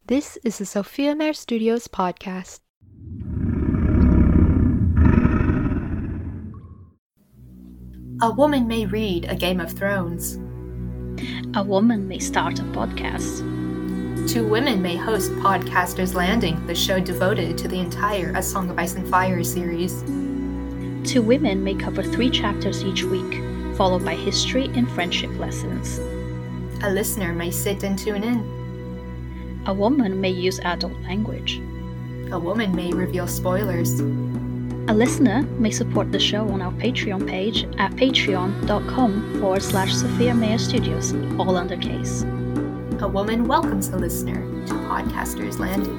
This is the Sophia Mare Studios podcast. A woman may read A Game of Thrones. A woman may start a podcast. Two women may host Podcasters Landing, the show devoted to the entire A Song of Ice and Fire series. Two women may cover 3 chapters each week, followed by history and friendship lessons. A listener may sit and tune in. A woman may use adult language. A woman may reveal spoilers. A listener may support the show on our Patreon page at patreon.com/Sophia Mare Studios, all under case. A woman welcomes a listener to Podcasters Landing.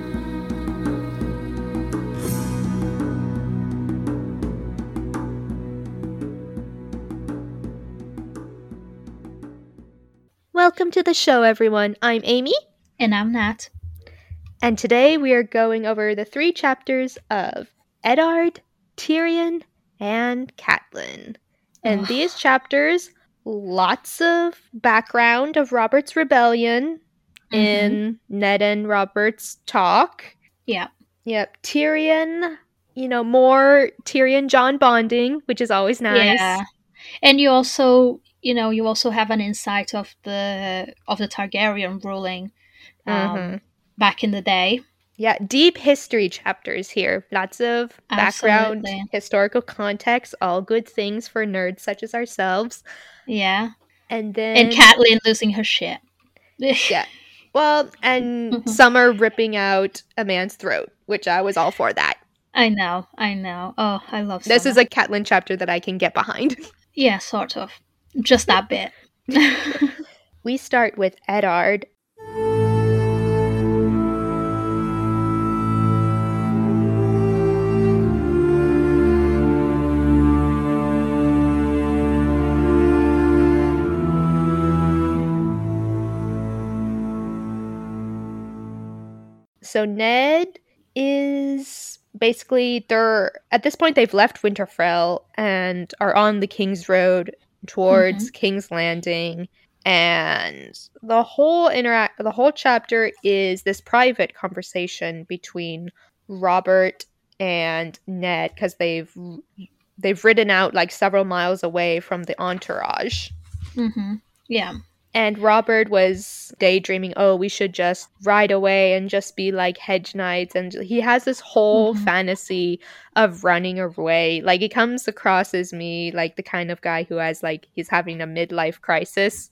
Welcome to the show, everyone. I'm Amy. And I'm Nat. And today we are going over the 3 chapters of Eddard, Tyrion, and Catelyn. And these chapters, lots of background of Robert's rebellion in Ned and Robert's talk. Yeah. Yep. Tyrion, more Tyrion-Jon bonding, which is always nice. Yeah. And you also have an insight of the Targaryen ruling back in the day. Yeah, deep history chapters here. Lots of background, historical context, all good things for nerds such as ourselves. Yeah. And Catelyn losing her shit. Yeah. Well, and Summer ripping out a man's throat, which I was all for that. I know. Oh, I love Summer. This is a Catelyn chapter that I can get behind. Yeah, sort of. Just that bit. We start with Eddard. So Ned is basically, at this point they've left Winterfell and are on the King's Road towards King's Landing, and the whole chapter is this private conversation between Robert and Ned, because they've ridden out like several miles away from the entourage. Yeah. And Robert was daydreaming, we should just ride away and just be like hedge knights. And he has this whole fantasy of running away. Like, it comes across as me like the kind of guy who has he's having a midlife crisis.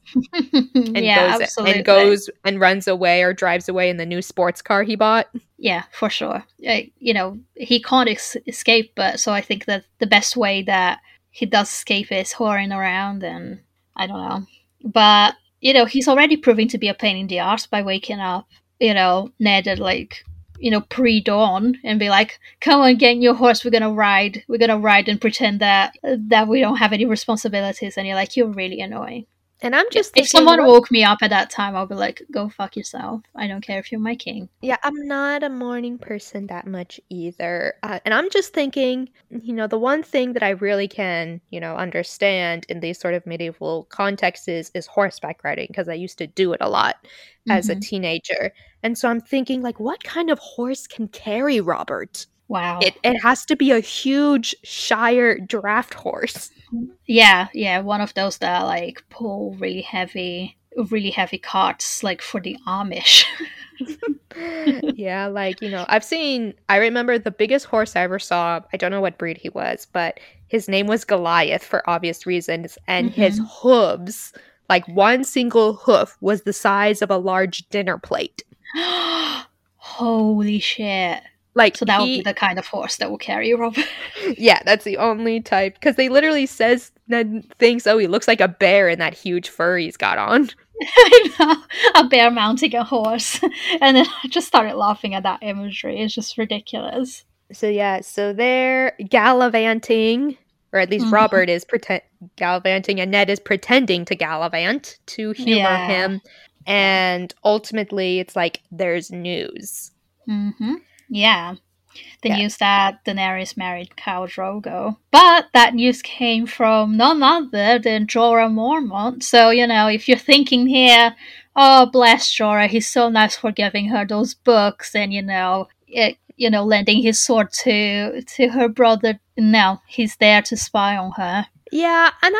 And goes and runs away or drives away in the new sports car he bought. Yeah, for sure. He can't escape, but so I think that the best way that he does escape is whoring around, and I don't know. But he's already proving to be a pain in the arse by waking up, Ned at pre-dawn and be like, come on, get in your horse, we're gonna ride and pretend that we don't have any responsibilities. And you're like, you're really annoying. And I'm just thinking, if someone woke me up at that time, I'll be like, go fuck yourself. I don't care if you're my king. Yeah, I'm not a morning person that much either. And I'm just thinking, the one thing that I really can, understand in these sort of medieval contexts is horseback riding, because I used to do it a lot as a teenager. And so I'm thinking, what kind of horse can carry Robert? Wow. It has to be a huge Shire draft horse. Yeah, one of those that pull really heavy carts for the Amish. Yeah, I remember the biggest horse I ever saw, I don't know what breed he was, but his name was Goliath for obvious reasons, and his hooves, one single hoof was the size of a large dinner plate. Holy shit. So that would be the kind of horse that will carry you, Robert. Yeah, that's the only type. Because they literally thinks, he looks like a bear in that huge fur he's got on. I know, a bear mounting a horse. And then I just started laughing at that imagery. It's just ridiculous. So they're gallivanting, or at least Robert is gallivanting, and Ned is pretending to gallivant to humor him. And ultimately, it's there's news. Yeah. The news that Daenerys married Khal Drogo. But that news came from none other than Jorah Mormont. So, if you're thinking here, oh, bless Jorah, he's so nice for giving her those books and, lending his sword to her brother. Now he's there to spy on her. Yeah, and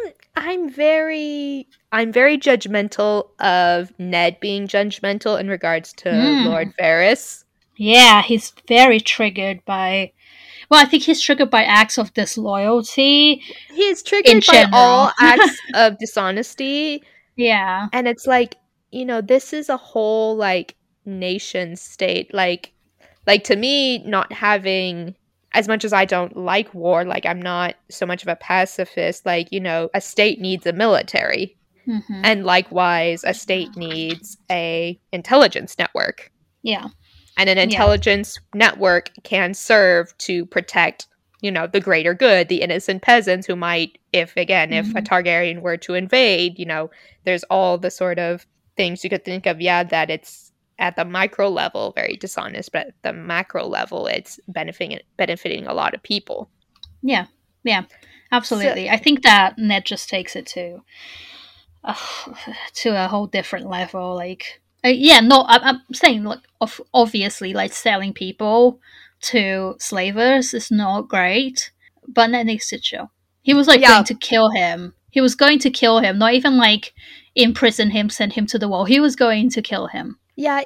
I'm very judgmental of Ned being judgmental in regards to Mm. Lord Varys. Yeah, he's very triggered by. Well, I think he's triggered by acts of disloyalty He is in triggered by general. all acts of dishonesty, Yeah. and it's like, this is a whole like nation state. Like to me, not having, as much as I don't like war, like I'm not so much of a pacifist, like, a state needs a military. Hmm. And likewise, a state needs a intelligence network. Yeah. And an Yeah. intelligence network can serve to protect, the greater good, the innocent peasants who might, if a Hmm. Targaryen were to invade, there's all the sort of things you could think of, that it's at the micro level very dishonest, but at the macro level it's benefiting a lot of people. Yeah. Yeah. So Absolutely. I think that Ned just takes it uh, to a whole different level. Like, yeah, no, I'm saying like, obviously, like selling people to slavers is not great, but Ned needs to chill. He was like yeah, going to kill him. He was going to kill him, not even like imprison him, send him to the wall. He was going to kill him. yeah,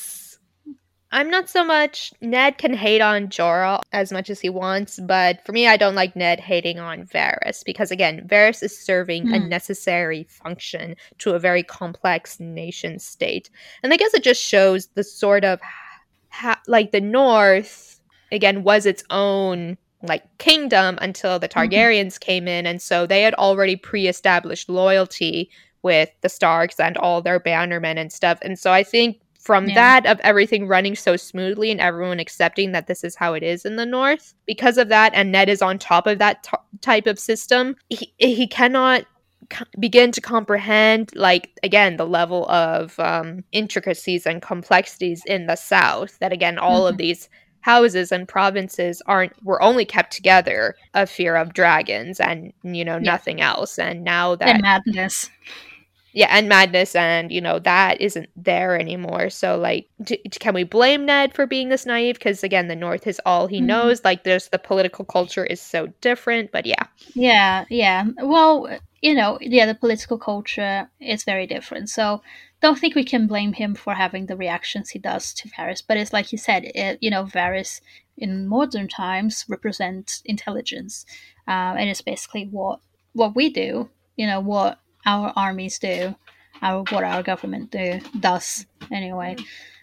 I'm not so much. Ned can hate on Jorah as much as he wants, but for me, I don't like Ned hating on Varys because, again, Varys is serving a Mm. necessary function to a very complex nation state. And I guess it just shows the sort of, like, the North, again, was its own, like, kingdom until the Hmm. Targaryens came in, and so they had already pre established loyalty with the Starks and all their bannermen and stuff. And so I think from Yeah. that, of everything running so smoothly and everyone accepting that this is how it is in the North, because of that, and Ned is on top of that type of system, he cannot begin to comprehend, like, again, the level of intricacies and complexities in the South, that, again, all of Hmm. these houses and provinces were only kept together of fear of dragons and Yeah. nothing else. And now And that, madness. yeah, and madness, and that isn't there anymore. So, like, can we blame Ned for being this naive? Because, again, the North is all he Mm. knows. Like, there's the political culture is so different. But yeah. Yeah, yeah. Well, yeah, the political culture is very different. So don't think we can blame him for having the reactions he does to Varys. But it's like you said, Varys in modern times represents intelligence, and it's basically what we do. What our armies do, what our government does anyway.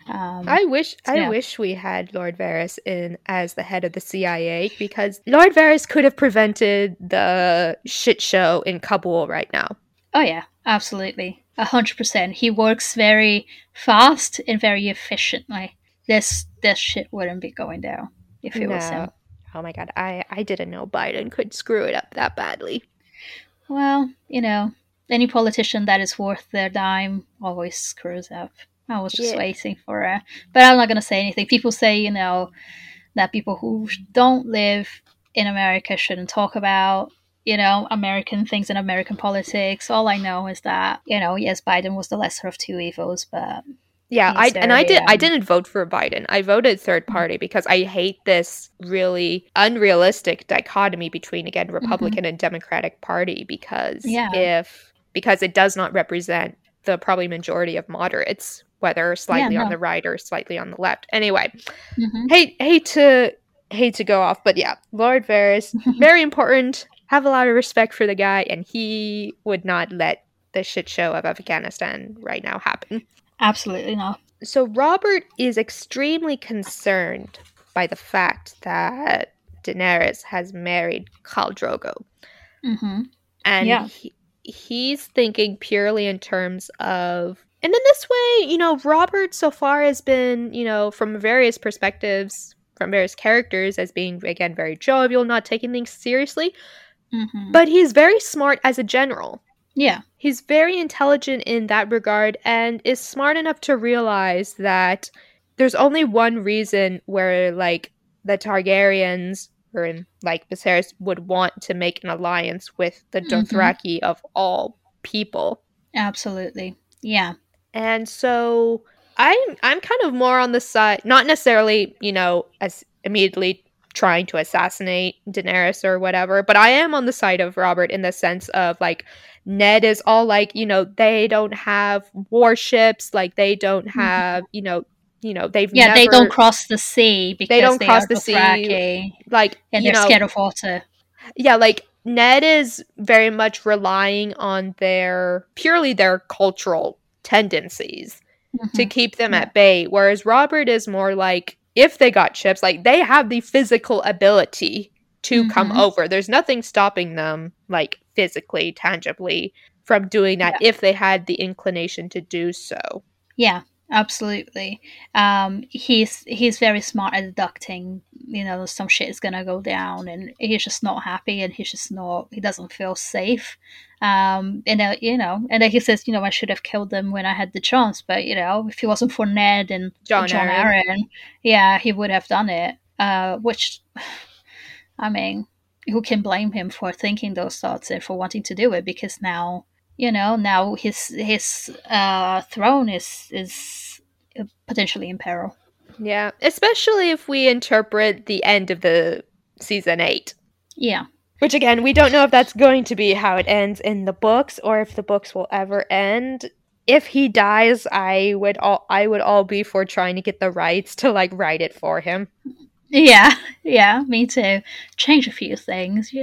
I wish So I yeah. wish we had Lord Varys in as the head of the CIA, because Lord Varys could have prevented the shit show in Kabul right now. Oh yeah, absolutely, 100%. He works very fast and very efficiently. This shit wouldn't be going down if it was No. him. Oh my god, I didn't know Biden could screw it up that badly. Well, any politician that is worth their dime always screws up. I was just Yeah. waiting for it, but I'm not gonna say anything. People say, that people who don't live in America shouldn't talk about, American things and American politics. All I know is that, yes, Biden was the lesser of two evils, but Yeah, he's very, I didn't vote for Biden. I voted third party because I hate this really unrealistic dichotomy between, again, mm-hmm. Republican and Democratic Party, because Yeah, it does not represent the probably majority of moderates, whether yeah, slightly on no, the right or slightly on the left. Anyway, mm-hmm. hate to go off, but yeah, Lord Varys, very important. Have a lot of respect for the guy, and he would not let the shit show of Afghanistan right now happen. Absolutely not. So Robert is extremely concerned by the fact that Daenerys has married Khal Drogo, Mm-hmm. and Yeah. he's thinking purely in terms of. And in this way, Robert so far has been, from various perspectives, from various characters, as being, again, very jovial, not taking things seriously, Mm-hmm. but he's very smart as a general. Yeah. He's very intelligent in that regard and is smart enough to realize that there's only one reason where, like, the Targaryens or, like, Viserys would want to make an alliance with the Mm-hmm. Dothraki of all people. Absolutely. Yeah. And so I'm kind of more on the side, not necessarily, as immediately trying to assassinate Daenerys or whatever, but I am on the side of Robert in the sense of like Ned is all like, they don't have warships, like they don't have, they've Yeah, they don't never cross the sea they because don't they cross are the sea, Dothraki like, and they're scared of water. yeah, like Ned is very much relying on purely their cultural tendencies to keep them Yeah. at bay, whereas Robert is more like if they got chips, like they have the physical ability to come over. There's nothing stopping them, like physically, tangibly, from doing that Yeah. if they had the inclination to do so. Yeah, absolutely. He's very smart at deducting, some shit is gonna go down, and he's just not happy, and he's just not. He doesn't feel safe. And then he says, I should have killed them when I had the chance, but if it wasn't for Ned and John John Aaron. Aaron, yeah, he would have done it. Which, I mean, who can blame him for thinking those thoughts and for wanting to do it? Because now his throne is potentially in peril. Yeah, especially if we interpret the end of the season 8. Yeah. Which again, we don't know if that's going to be how it ends in the books or if the books will ever end. If he dies, I would all be for trying to get the rights to like write it for him. Yeah, yeah, me too. Change a few things,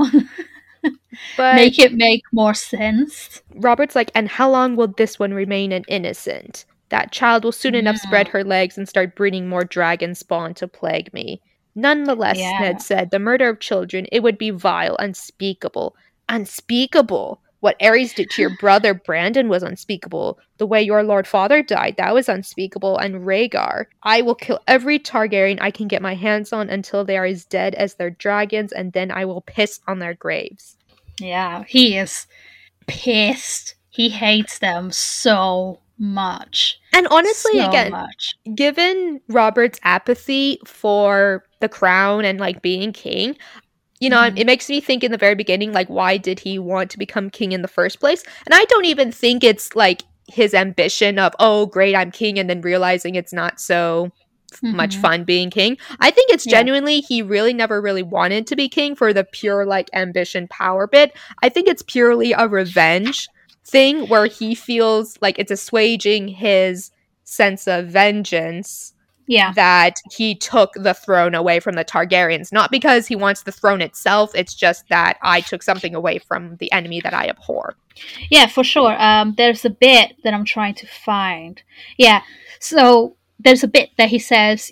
But make it make more sense. Robert's like, and how long will this one remain an innocent? That child will soon enough spread her legs and start breeding more dragon spawn to plague me. Nonetheless, Yeah. Ned said, the murder of children, it would be vile, unspeakable. Unspeakable! What Aerys did to your brother Brandon was unspeakable. The way your Lord Father died, that was unspeakable. And Rhaegar, I will kill every Targaryen I can get my hands on until they are as dead as their dragons, and then I will piss on their graves. Yeah, he is pissed. He hates them so much. And honestly, so again, much. Given Robert's apathy for the crown and like being king, it makes me think in the very beginning, like, why did he want to become king in the first place? And I don't even think it's like his ambition of, oh, great, I'm king, and then realizing it's not so much fun being king. I think it's genuinely, he really never really wanted to be king for the pure like ambition power bit. I think it's purely a revenge thing where he feels like it's assuaging his sense of vengeance that he took the throne away from the Targaryens. Not because he wants the throne itself, it's just that I took something away from the enemy that I abhor. Yeah, for sure. There's a bit that I'm trying to find. Yeah, so there's a bit that he says,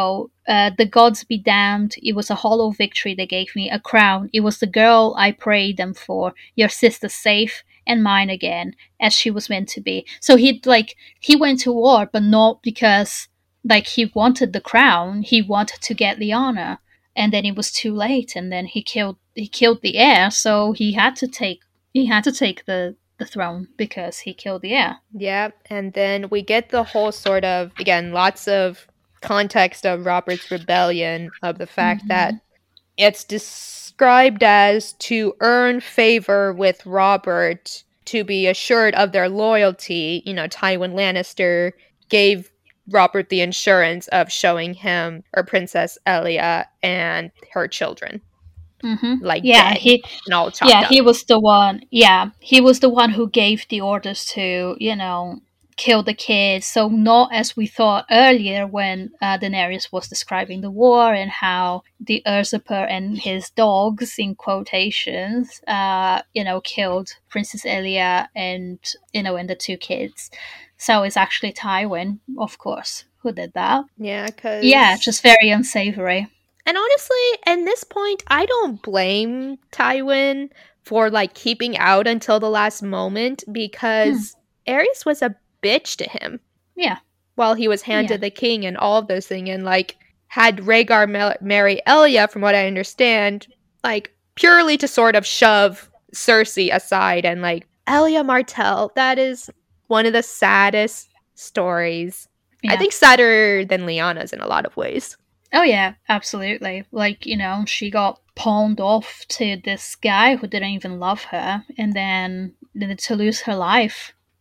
the gods be damned. It was a hollow victory they gave me, a crown. It was the girl I prayed them for. Your sister safe and mine again, as she was meant to be. So he went to war, but not because he wanted the crown. He wanted to get the honor, and then it was too late. And then he killed the heir, so he had to take the throne because he killed the heir. Yeah, and then we get the whole sort of, again, lots of context of Robert's rebellion, of the fact that it's described as to earn favor with Robert, to be assured of their loyalty. Tywin Lannister gave Robert the insurance of showing him or Princess Elia and her children. Dead and all chopped up. He was the one. Yeah, he was the one who gave the orders to kill the kids. So not as we thought earlier when Daenerys was describing the war and how the usurper and his dogs, in quotations, killed Princess Elia and and the 2 kids. So it's actually Tywin, of course, who did that. Yeah, just very unsavory. And honestly, at this point, I don't blame Tywin for keeping out until the last moment, because Aerys was a bitch to him. Yeah. While he was handed the king and all of those things, and had Rhaegar marry Elia, from what I understand, purely to sort of shove Cersei aside, and Elia Martell, that is one of the saddest stories. I think sadder than Lyanna's in a lot of ways. Oh yeah, absolutely. She got pawned off to this guy who didn't even love her, and then to lose her life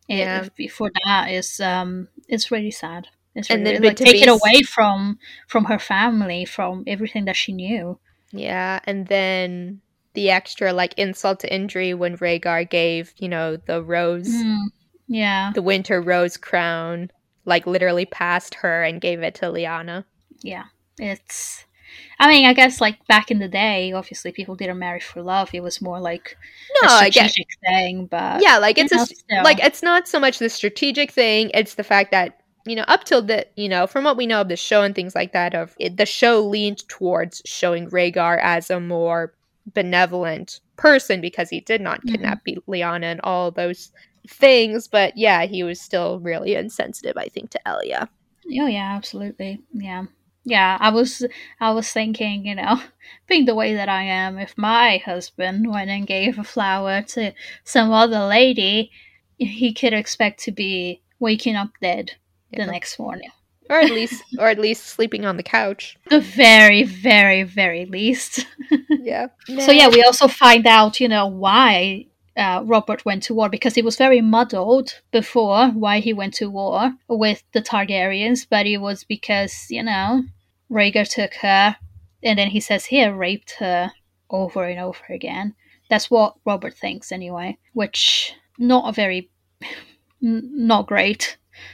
Yeah. For that is it's really sad. It's And really then, but like to take it be, away from her family, from everything that she knew. yeah, and then the extra like insult to injury when Rhaegar gave, the rose, Mm, yeah, the winter rose crown, like literally passed her and gave it to Lyanna. yeah. It's. I mean, I guess like back in the day, obviously people didn't marry for love. It was more like a No, I get, strategic thing, but yeah, like like still. it's not so much the strategic thing, it's the fact that up till from what we know of the show and things like that, the show leaned towards showing Rhaegar as a more benevolent person because he did not Mhm. kidnap Lyanna and all those things, but yeah, he was still really insensitive, I think, to Elia. Oh yeah, absolutely. Yeah. Yeah, I was thinking, being the way that I am, if my husband went and gave a flower to some other lady, he could expect to be waking up dead the Yeah. next morning. Or at least sleeping on the couch. The very, very, very least. Yeah. So yeah, Nah. we also find out, why Robert went to war, because he was very muddled before why he went to war with the Targaryens, but it was because, Rhaegar took her, and then he says here, raped her over and over again. That's what Robert thinks anyway, which not a very, not great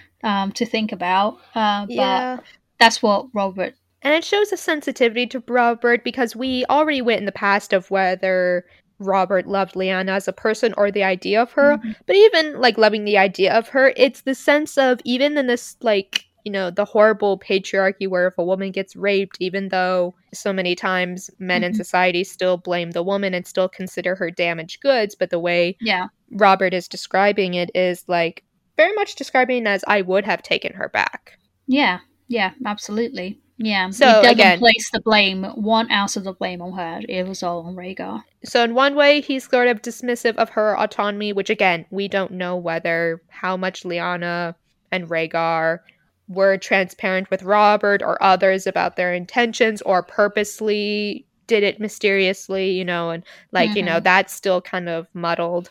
to think about, but Yeah. that's what Robert. And it shows a sensitivity to Robert because we already went in the past of whether Robert loved Lyanna as a person or the idea of her. Mhm. But even like loving the idea of her, it's the sense of even in this like, the horrible patriarchy where if a woman gets raped, even though so many times men in Mhm. society still blame the woman and still consider her damaged goods, but the way Yeah. Robert is describing it is like very much describing it as I would have taken her back. Yeah, yeah, absolutely. Yeah, it So doesn't again, place the blame, 1 ounce of the blame on her. It was all on Rhaegar. so in one way, he's sort of dismissive of her autonomy, which again, we don't know whether how much Lyanna and Rhaegar were transparent with Robert or others about their intentions or purposely did it mysteriously, and like, Mm-hmm. that's still kind of muddled.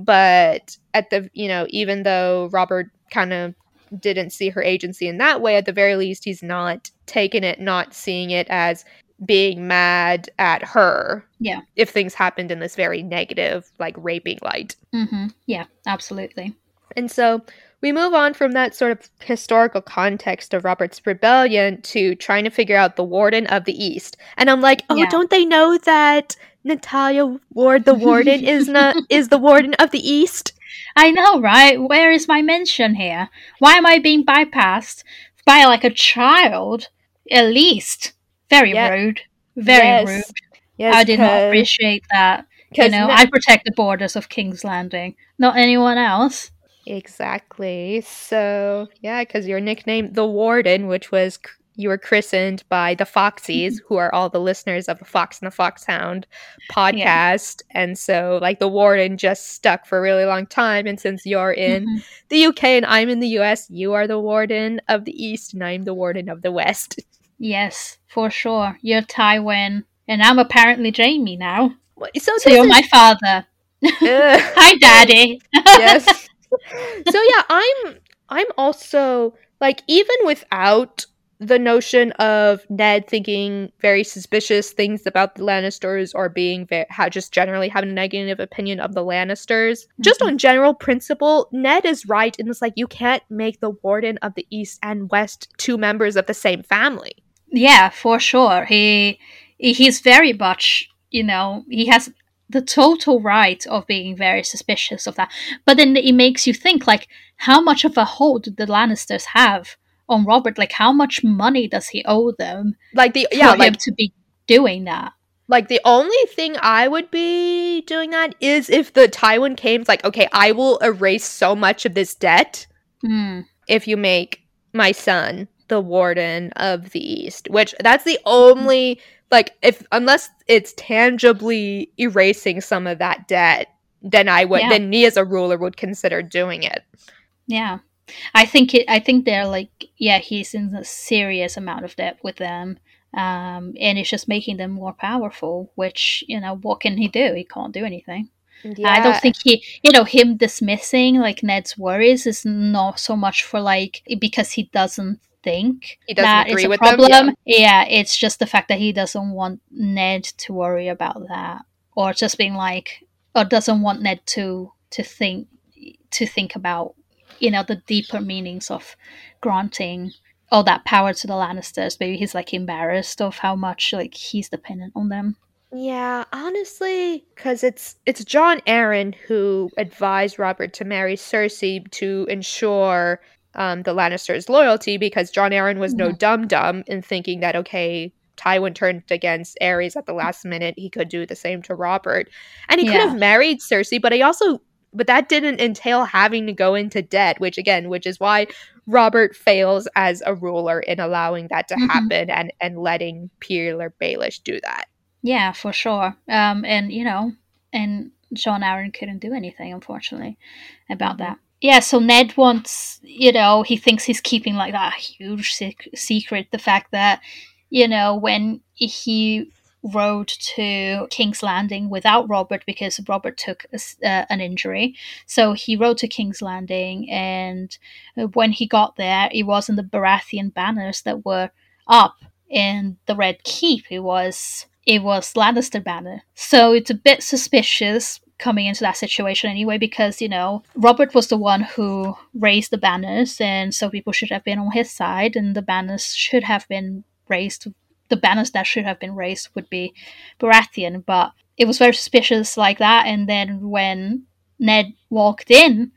But at the, even though Robert kind of didn't see her agency in that way, at the very least, he's not taking it, not seeing it as being mad at her Yeah. if things happened in this very negative, like raping light. Mm-hmm. Yeah, absolutely. And so we move on from that sort of historical context of Robert's rebellion to trying to figure out the Warden of the East. And I'm like, oh, Yeah. don't they know that Natalia Ward, the Warden, is the Warden of the East? I know, right? Where is my mention here? Why am I being bypassed by like a child? At least. Very Yeah. rude. Very rude. Yes. Yes, I did not appreciate that. I protect the borders of King's Landing, not anyone else. Exactly. So, yeah, because your nickname, the Warden, which was you were christened by the Foxies, who are all the listeners of the Fox and the Foxhound Yeah. podcast. And so, like, the Warden just stuck for a really long time. And since you're in Mm-hmm. the UK and I'm in the US, you are the Warden of the East and I'm the Warden of the West. Yes, for sure. You're Tywin, and I'm apparently Jamie now. So you're my father. Hi, Daddy. Yes. So yeah, I'm also like even without the notion of Ned thinking very suspicious things about the Lannisters or being just generally having a negative opinion of the Lannisters, just on general principle, Ned is right in this, like, you can't make the Warden of the East and West two members of the same family. Yeah, for sure. He's very much, he has the total right of being very suspicious of that. But then it makes you think, like, how much of a hold do the Lannisters have on Robert? Like, how much money does he owe them? Like him to be doing that. Like, the only thing I would be doing that is if the Tywin came, like, okay, I will erase so much of this debt if you make my son the Warden of the East, which that's the only, like, unless it's tangibly erasing some of that debt, then then me as a ruler would consider doing it. Yeah. I think they're like, yeah, he's in a serious amount of debt with them. And it's just making them more powerful, which, what can he do? He can't do anything. I don't Yeah, think him dismissing like Ned's worries is not so much for like because he doesn't think he doesn't that it's agree a with them. Yeah. problem. Yeah, it's just the fact that he doesn't want Ned to worry about that, or just being like, or doesn't want Ned to think about the deeper meanings of granting all that power to the Lannisters. Maybe he's like embarrassed of how much like he's dependent on them. Yeah, honestly, because it's John Arryn who advised Robert to marry Cersei to ensure the Lannisters' loyalty, because John Arryn was no Mhm. dum-dum in thinking that, okay, Tywin turned against Aerys at the last minute, he could do the same to Robert. And he could have Yeah. married Cersei, but that didn't entail having to go into debt, which is why Robert fails as a ruler in allowing that to Hmm. happen and letting Petyr Baelish do that. Yeah, for sure. And John Aaron couldn't do anything, unfortunately, about Mhm. that. Yeah, so Ned wants, he thinks he's keeping like that huge secret. The fact that, when he rode to King's Landing without Robert because Robert took an injury. So he rode to King's Landing, and when he got there, it wasn't the Baratheon banners that were up in the Red Keep. It was Lannister banner. So it's a bit suspicious coming into that situation anyway, because Robert was the one who raised the banners, and so people should have been on his side, and the banners should have been raised. The banners that should have been raised would be Baratheon, but it was very suspicious like that. And then when Ned walked in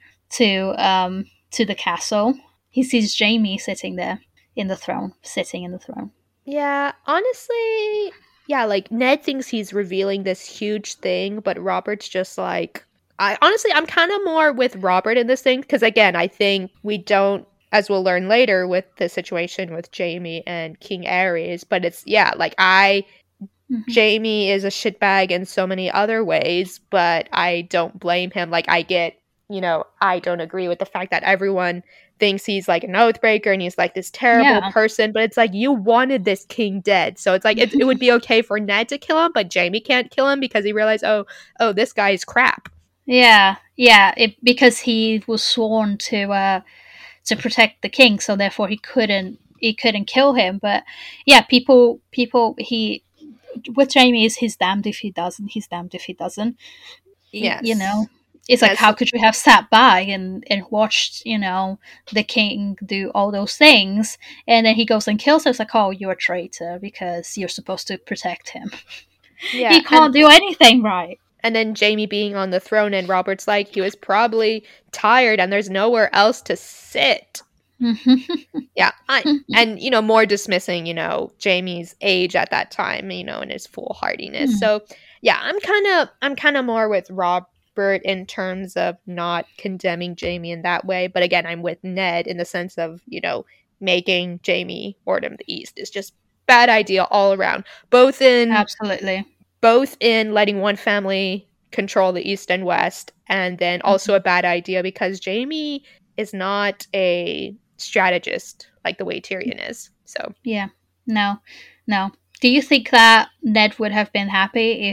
to the castle, he sees Jaime sitting there sitting in the throne. Yeah, honestly, yeah, like Ned thinks he's revealing this huge thing, but Robert's just like, I'm kind of more with Robert in this thing because again, I think we don't, as we'll learn later with the situation with Jaime and King Ares, but it's yeah, like Mm-hmm. Jaime is a shitbag in so many other ways, but I don't blame him. Like, I get, I don't agree with the fact that everyone thinks he's like an oathbreaker and he's like this terrible Yeah. person, but it's like you wanted this king dead. So it's like it would be okay for Ned to kill him, but Jaime can't kill him because he realized, oh, this guy is crap. Yeah, yeah. Because he was sworn to protect the king, so therefore he couldn't kill him. But yeah, people he with Jamie is he's damned if he doesn't. He's damned if he doesn't. You Yes. know, it's like Yes. how could you have sat by and watched the king do all those things, and then he goes and kills him? It's like, oh, you're a traitor because you're supposed to protect him. Yeah, He can't do anything right. and then Jaime being on the throne and Robert's like he was probably tired and there's nowhere else to sit. Yeah, and more dismissing, Jamie's age at that time, and his foolhardiness. So, yeah, I'm kind of more with Robert in terms of not condemning Jamie in that way, but again, I'm with Ned in the sense of, making Jamie Ordom the East is just bad idea all around, both in Absolutely. letting one family control the East and West, and then also a bad idea because Jamie is not a strategist like the way Tyrion is. So Yeah. No. No. Do you think that Ned would have been happy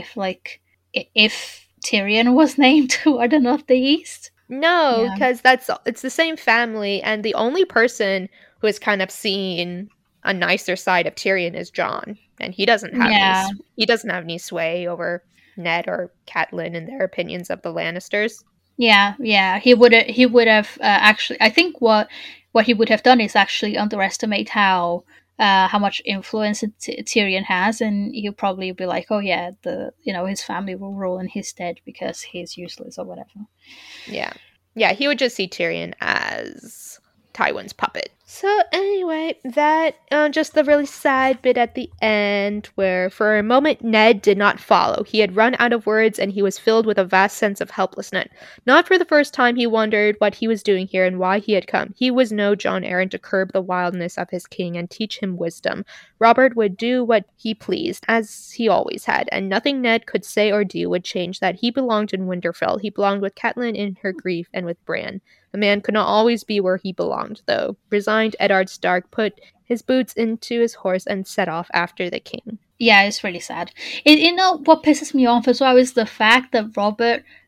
if Tyrion was named Warden of the East? no, Yeah. because it's the same family, and the only person who has kind of seen a nicer side of Tyrion is Jon, and Yeah. he doesn't have any sway over Ned or Catelyn in their opinions of the Lannisters. Yeah. Yeah. He would have actually. I think what he would have done is actually underestimate how much influence Tyrion has, and he'll probably be like, oh yeah, his family will rule in his stead because he's useless or whatever. Yeah. Yeah, he would just see Tyrion as Tywin's puppet. So anyway, that just the really sad bit at the end where for a moment Ned did not follow. He had run out of words and he was filled with a vast sense of helplessness. Not for the first time he wondered what he was doing here and why he had come. He was no Jon Arryn to curb the wildness of his king and teach him wisdom. Robert would do what he pleased, as he always had, and nothing Ned could say or do would change that. He belonged in Winterfell. He belonged with Catelyn in her grief and with Bran. A man could not always be where he belonged, though. Resigned, Eddard Stark put his boots into his horse and set off after the king. Yeah, it's really sad. What pisses me off as well is the fact that Robert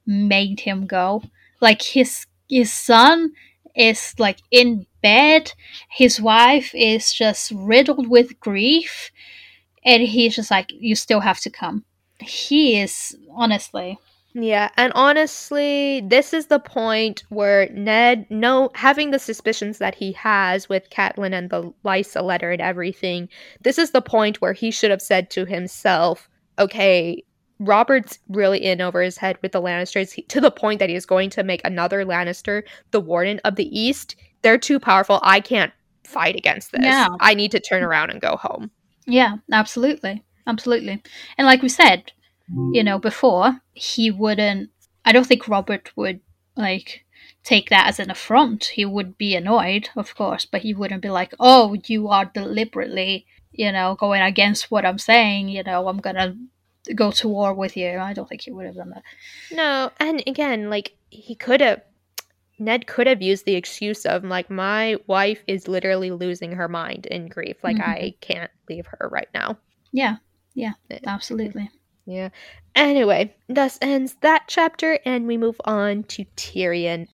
made him go. Like his son is like in bed, his wife is just riddled with grief, and he's just like, you still have to come. He is honestly. Yeah, and honestly, this is the point where Ned, having the suspicions that he has with Catelyn and the Lysa letter and everything, this is the point where he should have said to himself, okay, Robert's really in over his head with the Lannisters, to the point that he is going to make another Lannister the Warden of the East. They're too powerful. I can't fight against this. Yeah. I need to turn around and go home. Yeah, absolutely. Absolutely. And like we said, before, he wouldn't, I don't think Robert would like take that as an affront. He would be annoyed, of course, but he wouldn't be like, oh, you are deliberately, going against what I'm saying, I'm gonna go to war with you. I don't think he would have done that. No, and again, like, Ned could have used the excuse of, like, my wife is literally losing her mind in grief. Like, I can't leave her right now. Yeah, absolutely. Yeah. Anyway, thus ends that chapter, and we move on to Tyrion.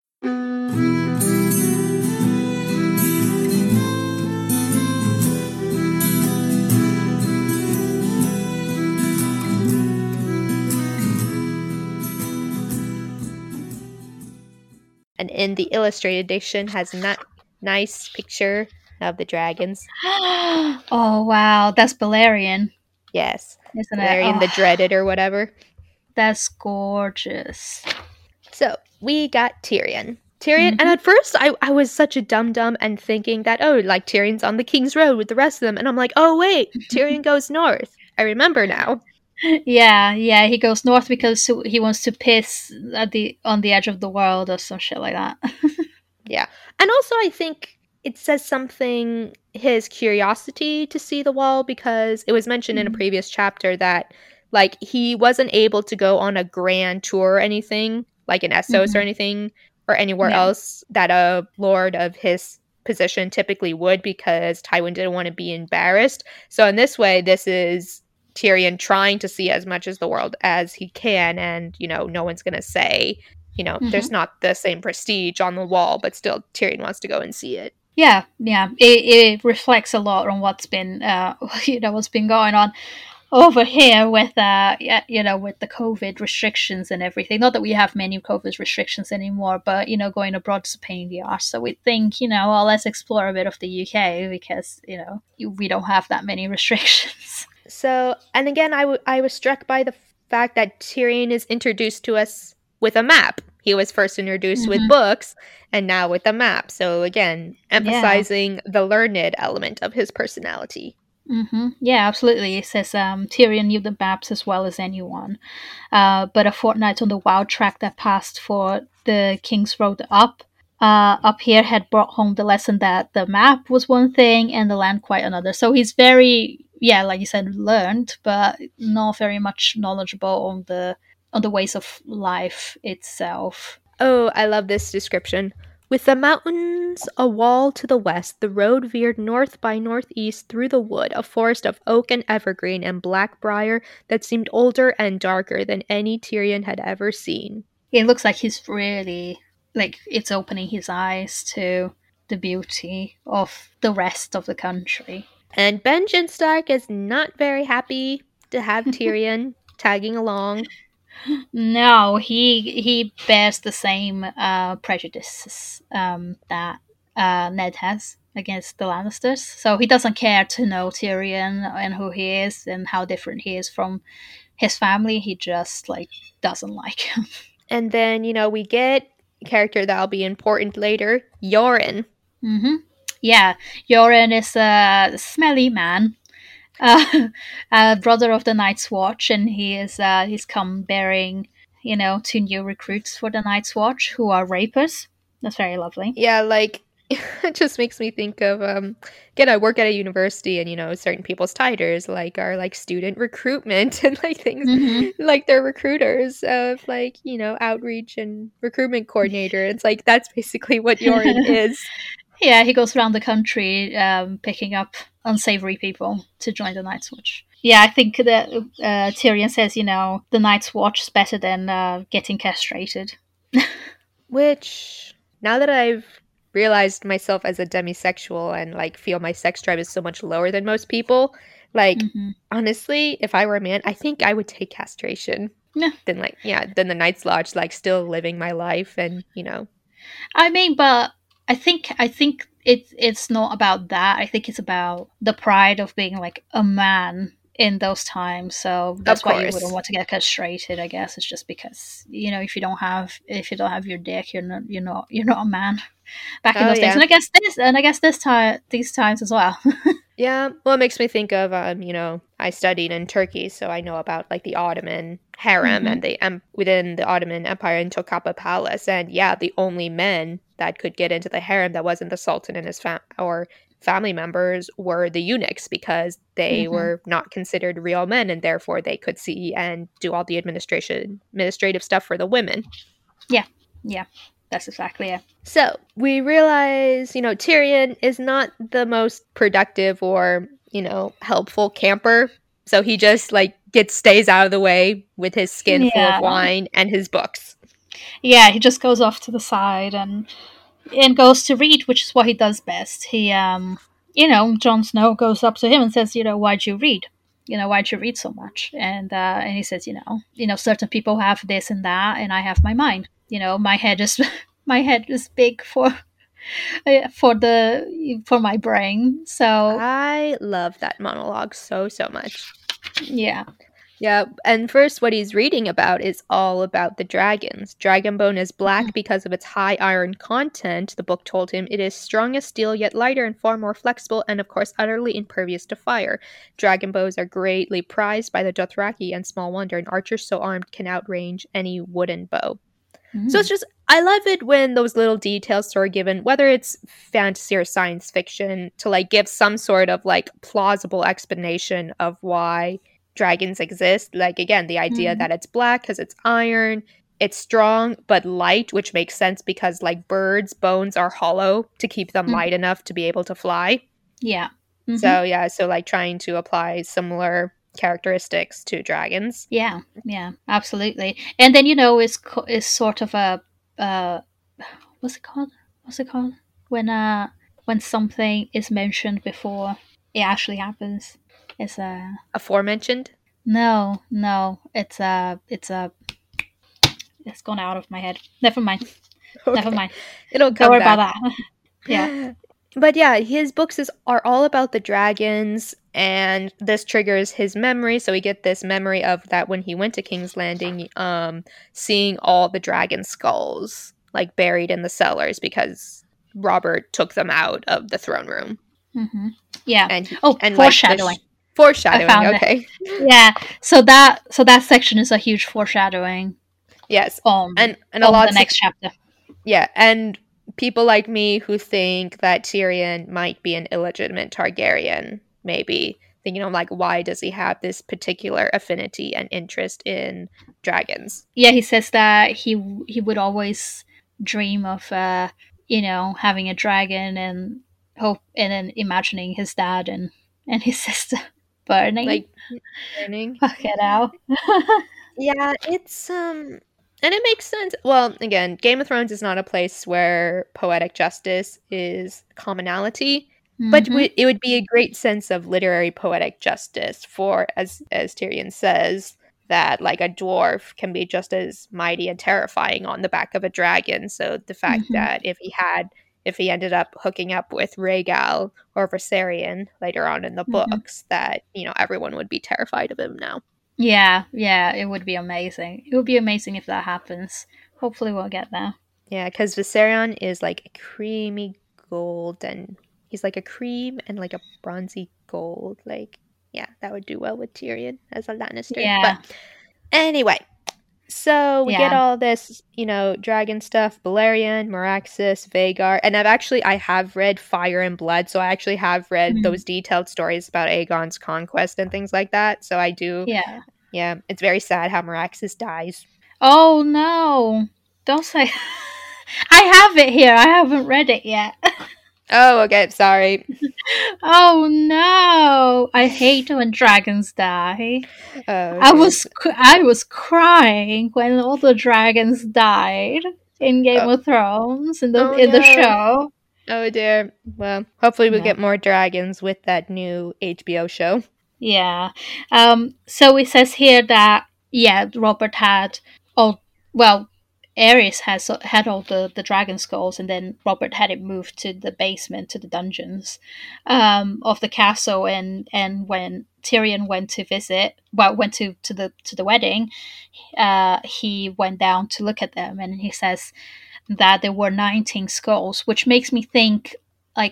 And in the illustrated edition has nice picture of the dragons. Oh, wow. That's Balerion. Yes. Isn't Balerion it? the Dreaded or whatever. That's gorgeous. So, we got Tyrion. And at first I was such a dum-dum and thinking that, oh, like, Tyrion's on the King's Road with the rest of them. And I'm like, oh, wait, Tyrion goes north. I remember now. Yeah, he goes north because he wants to piss on the edge of the world or some shit like that. Yeah. And also I think it says something, his curiosity to see the wall, because it was mentioned in a previous chapter that, like, he wasn't able to go on a grand tour or anything, like in Essos or anything, or anywhere else that a lord of his position typically would, because Tywin didn't want to be embarrassed. So in this way, this is Tyrion trying to see as much as the world as he can, and, no one's going to say, there's not the same prestige on the wall, but still Tyrion wants to go and see it. Yeah. It reflects a lot on what's been, what's been going on over here with, with the COVID restrictions and everything. Not that we have many COVID restrictions anymore, but, going abroad is a pain in the arse. So we think, well, let's explore a bit of the UK because, we don't have that many restrictions. So, and again, I was struck by the fact that Tyrion is introduced to us with a map. He was first introduced with books, and now with a map. So again, emphasizing the learned element of his personality. Yeah, absolutely. It says Tyrion knew the maps as well as anyone. But a fortnight on the wild track that passed for the King's Road up here had brought home the lesson that the map was one thing and the land quite another. So he's very, like you said, learned, but not very much knowledgeable on the ways of life itself. Oh, I love this description. With the mountains a wall to the west, the road veered north by northeast through the wood, a forest of oak and evergreen and blackbriar that seemed older and darker than any Tyrion had ever seen. It looks like he's really, it's opening his eyes to the beauty of the rest of the country. And Benjen Stark is not very happy to have Tyrion tagging along. No, he bears the same prejudices that Ned has against the Lannisters. So he doesn't care to know Tyrion and who he is and how different he is from his family. He just doesn't like him. And then, we get a character that'll be important later, Yoren. Yeah, Yoren is a smelly man. Brother of the Night's Watch, and he's come bearing, 2 new recruits for the Night's Watch who are rapers. That's very lovely. Yeah, it just makes me think of again, I work at a university, and certain people's titles are student recruitment and things like they're recruiters of outreach and recruitment coordinator. It's that's basically what Yoren is. Yeah, he goes around the country picking up unsavory people to join the Night's Watch. Yeah, I think that Tyrion says, the Night's Watch is better than getting castrated. Which, now that I've realized myself as a demisexual and like feel my sex drive is so much lower than most people, like Mm-hmm. honestly, if I were a man, I think I would take castration Yeah. than the Night's Lodge, like still living my life and I mean, but I think it's not about that. I think it's about the pride of being like a man in those times. So of that's why you wouldn't course. want to get castrated. I guess it's just because if you don't have your dick, you're not a man back in Oh those days. yeah. And I guess these times as well. Yeah, well, it makes me think of, I studied in Turkey, so I know about like the Ottoman harem Hmm. and within the Ottoman Empire in Topkapi Palace, and yeah, the only men that could get into the harem that wasn't the Sultan and his or family members were the eunuchs because they Hmm. were not considered real men, and therefore they could see and do all the administrative stuff for the women. Yeah, yeah, that's exactly it. So we realize, Tyrion is not the most productive or, helpful camper. So he just like stays out of the way with his skin full of Yeah, wine and his books. yeah. He just goes off to the side and goes to read, which is what he does best. Jon Snow goes up to him and says, why'd you read? Why'd you read so much? And he says, certain people have this and that, and I have my mind. My head is my head is big for my brain. So I love that monologue so much. yeah. Yeah, and first, what he's reading about is all about the dragons. Dragonbone is black because of its high iron content. The book told him it is strong as steel, yet lighter and far more flexible, and of course, utterly impervious to fire. Dragon bows are greatly prized by the Dothraki, and small wonder an archer so armed can outrange any wooden bow. So it's Mm. just, I love it when those little details are given, whether it's fantasy or science fiction, to like give some sort of like plausible explanation of why dragons exist. Like, again, the idea Mm. that it's black because it's iron, it's strong but light, which makes sense because like birds' bones are hollow to keep them Mm. light enough to be able to fly. Yeah. Hmm. So, yeah, so like trying to apply similar characteristics to dragons. Yeah. Yeah. Absolutely. And then is sort of a uh, what's it called? What's it called when something is mentioned before it actually happens? It's a Aforementioned. no. It's gone out of my head. Never mind. Never Okay. mind. It'll Don't come worry about back. that. Yeah. But yeah, his are all about the dragons, and this triggers his memory. So we get this memory of that when he went to King's Landing, seeing all the dragon skulls like buried in the cellars because Robert took them out of the throne room, Hmm. Yeah. and Oh, like foreshadowing. I foreshadowing. found it. Okay, Yeah. So that section is a huge foreshadowing yes, on and a the lot. next chapter. Yeah, and people like me who think that Tyrion might be an illegitimate Targaryen, maybe thinking of like, why does he have this particular affinity and interest in dragons? Yeah, he says that he would always dream of having a dragon and hope and then imagining his dad and his sister burning. Like learning. Fuck it out. Yeah, it's and it makes sense. Well, again, Game of Thrones is not a place where poetic justice is commonality, but Hmm. it would be a great sense of literary poetic justice for, as Tyrion says, that like a dwarf can be just as mighty and terrifying on the back of a dragon. So the fact Hmm. that if he ended up hooking up with Rhaegal or Viserion later on in the Hmm. books, that everyone would be terrified of him now. Yeah, it would be amazing. It would be amazing if that happens. Hopefully we'll get there. Yeah, because Viserion is like a creamy gold, and he's like a cream and like a bronzy gold. Like, yeah, that would do well with Tyrion as a Lannister. But Yeah. anyway, so we get Yeah. all this, dragon stuff, Balerion, Meraxes, Vhagar, and I have read Fire and Blood, so I actually have read Mm. those detailed stories about Aegon's conquest and things like that. So I do, Yeah. yeah, it's very sad how Meraxes dies. Oh no. Don't say I have it here. I haven't read it yet. Oh, okay. Sorry. Oh no! I hate when dragons die. Oh, jeez. I was crying when all the dragons died in Game Oh, of Thrones oh in the no. show. Oh dear. Well, hopefully we Yeah. get more dragons with that new HBO show. Yeah. So it says here that yeah, Robert had all well, Ares has had all the dragon skulls, and then Robert had it moved to the basement to the dungeons of the castle. And when Tyrion went to visit, well, went to the wedding, he went down to look at them, and he says that there were 19 skulls, which makes me think like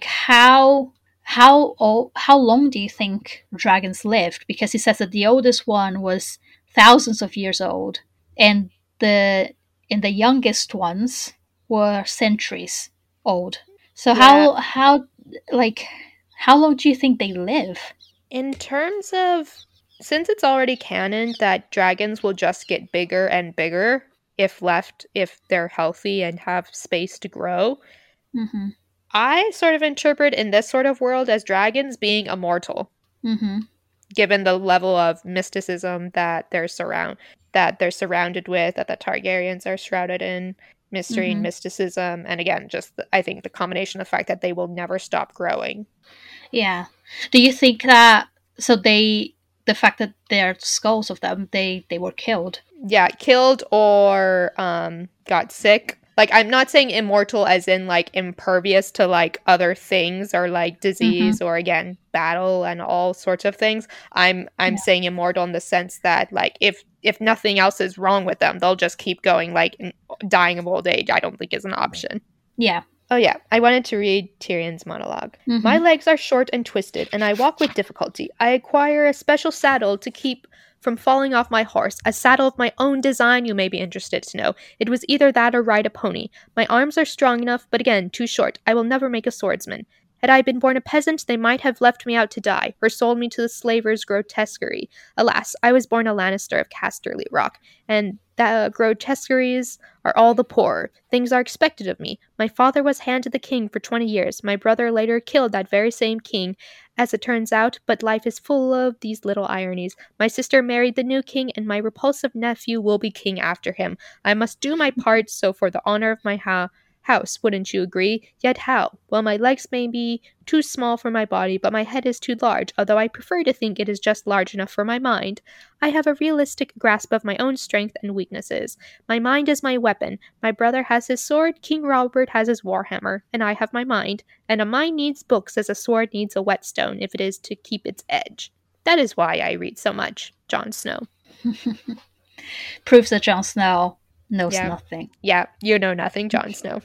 how long do you think dragons lived? Because he says that the oldest one was thousands of years old, and the the youngest ones were centuries old. So Yeah. like how long do you think they live? In terms of, since it's already canon that dragons will just get bigger and bigger if left, if they're healthy and have space to grow, Mm-hmm. I sort of interpret in this sort of world as dragons being immortal, Mm-hmm. given the level of mysticism that they're surrounded with, that the Targaryens are shrouded in mystery and Mm-hmm. mysticism, and again, just I think the combination of the fact that they will never stop growing. Yeah. Do you think that so the fact that there are skulls of them, they were killed? Yeah, killed or got sick. Like I'm not saying immortal as in like impervious to like other things or like Mm-hmm. disease or again battle and all sorts of things. I'm Yeah. saying immortal in the sense that like if nothing else is wrong with them, they'll just keep going like dying of old age. I don't think is an option. Yeah. Oh, yeah, I wanted to read Tyrion's monologue. My Mm-hmm. legs are short and twisted, and I walk with difficulty. I acquire a special saddle to keep from falling off my horse, a saddle of my own design, you may be interested to know. It was either that or ride a pony. My arms are strong enough, but again, too short. I will never make a swordsman. Had I been born a peasant, they might have left me out to die, or sold me to the slaver's grotesquerie. Alas, I was born a Lannister of Casterly Rock, and the grotesqueries are all the poorer. Things are expected of me. My father was hand to the king for 20 years. My brother later killed that very same king, as it turns out, but life is full of these little ironies. My sister married the new king, and my repulsive nephew will be king after him. I must do my part, so for the honor of my house, wouldn't you agree? Yet how? Well, my legs may be too small for my body, but my head is too large, although I prefer to think it is just large enough for my mind. I have a realistic grasp of my own strength and weaknesses. My mind is my weapon. My brother has his sword, King Robert has his warhammer, and I have my mind. And a mind needs books as a sword needs a whetstone if it is to keep its edge. That is why I read so much Jon Snow. Proves that Jon Snow knows Yeah, nothing. yeah, you know nothing, Jon Snow.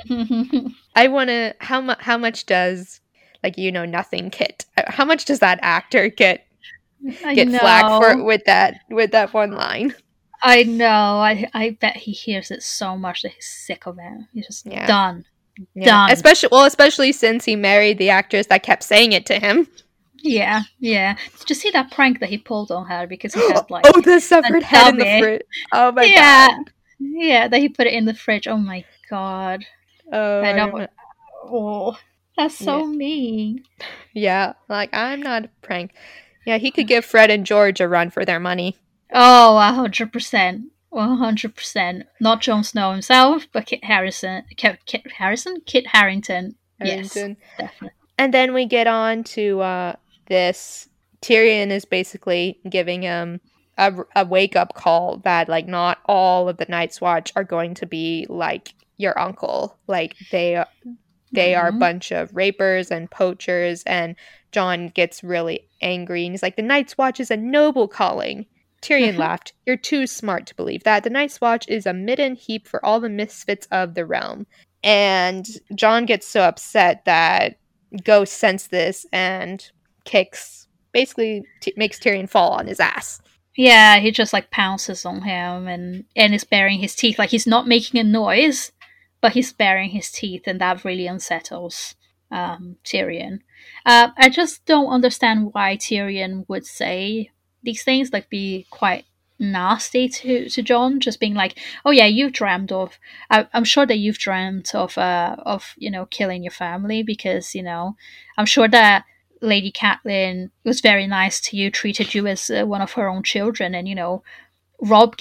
I want to. How much does like you know nothing Kit? How much does that actor I get flack for know. with that one line? I know. I bet he hears it so much that he's sick of it. He's just Yeah, done. yeah. Done. Especially since he married the actress that kept saying it to him. Yeah, yeah. Did you see that prank that he pulled on her because he had like Oh, the a severed head in the dummy? fridge. Oh my Yeah, god. yeah. That he put it in the fridge. Oh my god. Oh, I I know. remember. Oh, that's Yeah, so mean. yeah. Like I'm not a prank. Yeah, he could give Fred and George a run for their money. Oh, 100%. 100%. Not Jon Snow himself, but Kit Harrison. Kit Harrison? Kit Harrington. Yes, Harrington. definitely. And then we get on to this. Tyrion is basically giving him a wake up call that like not all of the Night's Watch are going to be like your uncle. Like they are a Mm-hmm. bunch of rapers and poachers, and John gets really angry and he's like, the Night's Watch is a noble calling. Tyrion laughed. You're too smart to believe that. The Night's Watch is a midden heap for all the misfits of the realm. And John gets so upset that Ghost sense this and basically makes Tyrion fall on his ass. Yeah, he just like pounces on him and is baring his teeth. Like he's not making a noise, but he's baring his teeth, and that really unsettles Tyrion. I just don't understand why Tyrion would say these things, like be quite nasty to John, just being like, "Oh yeah, you've dreamt of. I'm sure that you've dreamt of killing your family because I'm sure that Lady Catelyn was very nice to you, treated you as one of her own children, and Rob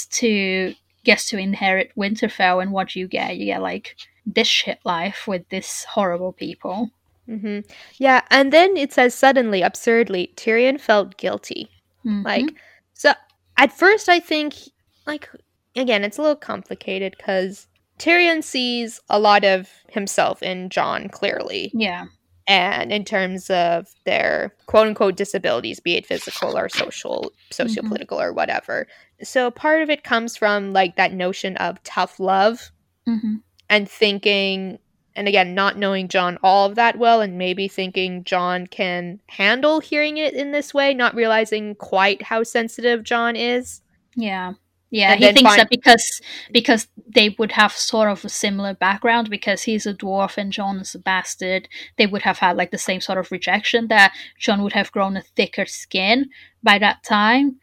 gets to inherit Winterfell, and what you get like this shit life with this horrible people." Hmm. Yeah, and then it says suddenly, absurdly, Tyrion felt guilty. Mm-hmm. Like, so at first I think, like, again, it's a little complicated because Tyrion sees a lot of himself in Jon clearly. Yeah. And in terms of their quote unquote disabilities, be it physical or social, Mm-hmm. sociopolitical, or whatever. So part of it comes from like that notion of tough love Mm-hmm. and thinking, and again, not knowing Jon all of that well, and maybe thinking Jon can handle hearing it in this way, not realizing quite how sensitive Jon is. Yeah. Yeah, And he then thinks find, that because they would have sort of a similar background, because he's a dwarf and John is a bastard, they would have had like the same sort of rejection, that John would have grown a thicker skin by that time.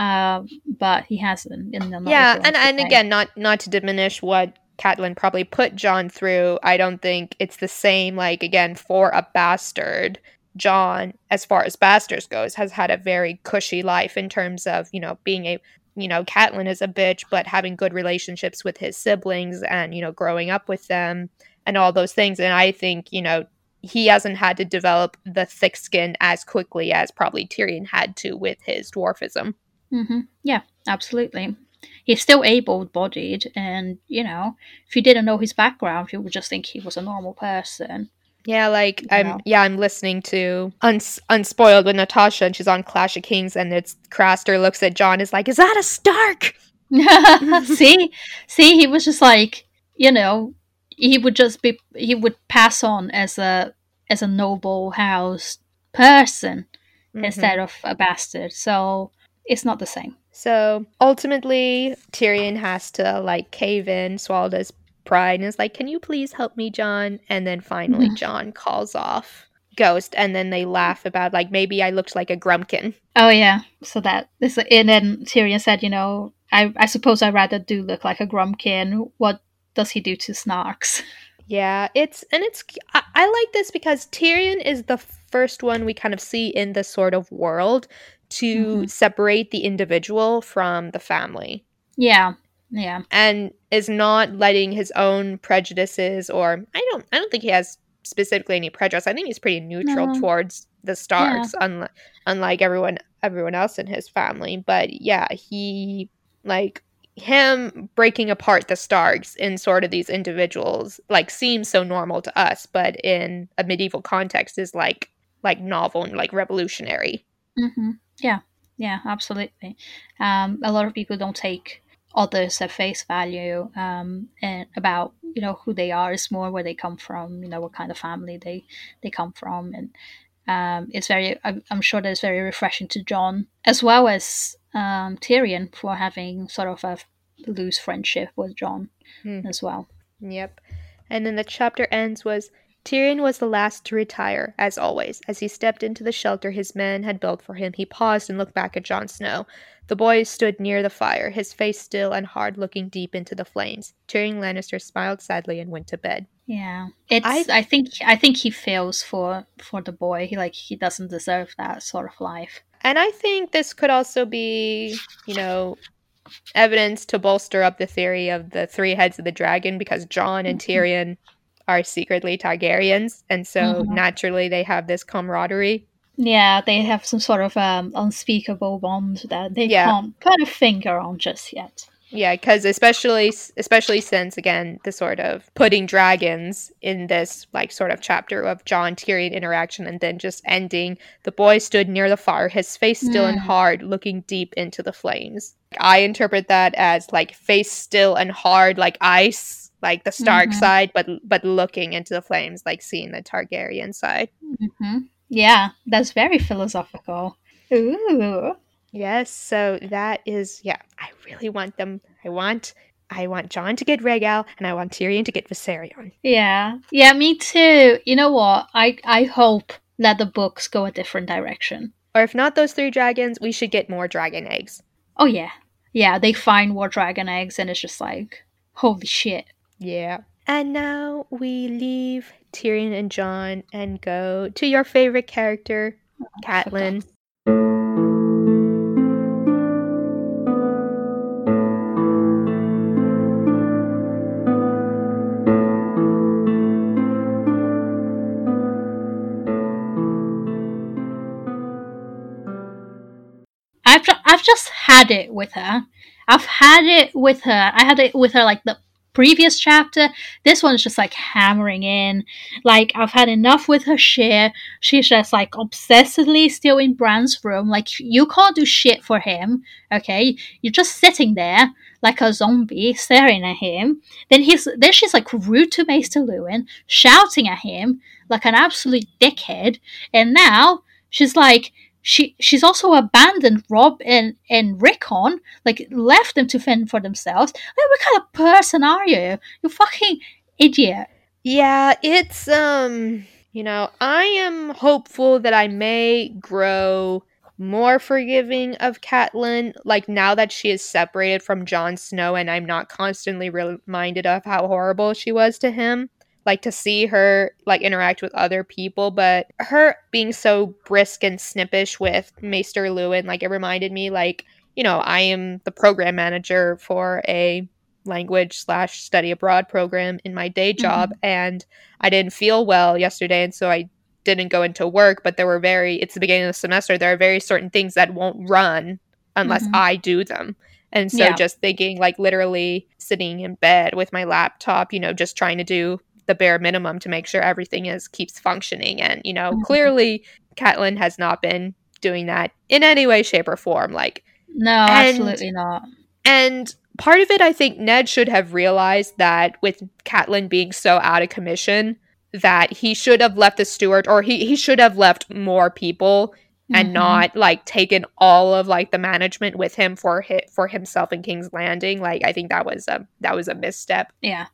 But he hasn't, and I'm not yeah, going to and say. again, not to diminish what Catelyn probably put Jon through. I don't think it's the same. Like again, for a bastard, Jon, as far as bastards goes, has had a very cushy life in terms of being a Catelyn is a bitch, but having good relationships with his siblings and growing up with them and all those things. And I think he hasn't had to develop the thick skin as quickly as probably Tyrion had to with his dwarfism. Mm-hmm. Yeah, absolutely. He's still able-bodied, and if you didn't know his background, you would just think he was a normal person. Yeah, like You know. I'm listening to Unspoiled with Natasha, and she's on Clash of Kings, and it's Craster looks at Jon is like, "Is that a Stark?" see, he was just like, he would pass on as a noble house person Hmm. instead of a bastard. So it's not the same. So ultimately, Tyrion has to like cave in, swallow his pride, and is like, "Can you please help me, Jon?" And then finally, Jon calls off Ghost, and then they laugh about like maybe I looked like a grumpkin. Oh yeah, so that this, and then Tyrion said, I suppose I rather do look like a Grumpkin. What does he do to Snarks? Yeah, I like this because Tyrion is the first one we kind of see in this sort of world to Hmm. separate the individual from the family Yeah, yeah. and is not letting his own prejudices, or I don't think he has specifically any prejudice. I think he's pretty neutral No, towards the yeah. Starks, unlike everyone else in his family. But yeah, he like him breaking apart the Starks in sort of these individuals like seems so normal to us, but in a medieval context is like novel and like revolutionary. Hmm. Yeah, yeah, absolutely. A lot of people don't take others at face value, and about who they are. It's more where they come from, what kind of family they come from, and it's very. I'm sure that it's very refreshing to John as well as Tyrion for having sort of a loose friendship with John Hmm. as well. Yep. And then the chapter ends was Tyrion was the last to retire, as always. As he stepped into the shelter his men had built for him, he paused and looked back at Jon Snow. The boy stood near the fire, his face still and hard, looking deep into the flames. Tyrion Lannister smiled sadly and went to bed. Yeah, I it's. I think he feels for the boy. He doesn't deserve that sort of life. and I think this could also be, evidence to bolster up the theory of the three heads of the dragon because Jon and Tyrion are secretly Targaryens, and so Hmm. naturally they have this camaraderie. Yeah, they have some sort of unspeakable bond that they Yeah, can't put a finger on just yet. yeah, because especially since again the sort of putting dragons in this like sort of chapter of Jon Tyrion interaction, and then just ending. The boy stood near the fire, his face still and Mm. hard, looking deep into the flames. I interpret that as like face still and hard, like ice, like the Stark Hmm. side, but looking into the flames, like seeing the Targaryen side. Hmm. Yeah, that's very philosophical. Ooh. Yes, so that is yeah. I really want them. I want Jon to get Rhaegal, and I want Tyrion to get Viserion. Yeah. Yeah, me too. You know what? I hope that the books go a different direction. Or if not those three dragons, we should get more dragon eggs. Oh yeah. yeah, they find more dragon eggs, and it's just like, holy shit. Yeah. And now we leave Tyrion and Jon and go to your favorite character, For God. Catelyn. I've just had it with her. I've had it with her. I had it with her like the previous chapter. This one's just like hammering in. Like, I've had enough with her shit. She's just like obsessively still in Bran's room. Like, you can't do shit for him. Okay, you're just sitting there like a zombie staring at him. Then she's like rude to Maester Lewin, shouting at him like an absolute dickhead. And now she's like, she's also abandoned Robb and Rickon, like left them to fend for themselves. Like, what kind of person are you? You fucking idiot. Yeah, it's I am hopeful that I may grow more forgiving of Catelyn, like now that she is separated from Jon Snow and I'm not constantly reminded of how horrible she was to him. Like to see her like interact with other people, but her being so brisk and snippish with Maester Lewin, like it reminded me like, I am the program manager for a language/study abroad program in my day job, and I didn't feel well yesterday, and so I didn't go into work. But it's the beginning of the semester, there are very certain things that won't run unless I do them. And so Yeah. just thinking like literally sitting in bed with my laptop, just trying to do the bare minimum to make sure everything keeps functioning. And clearly Catelyn has not been doing that in any way, shape, or form. No, And absolutely not. and part of it, I think Ned should have realized that with Catelyn being so out of commission, that he should have left the steward, or he should have left more people and not like taken all of like the management with him for himself in King's Landing. Like I think that was a misstep. Yeah.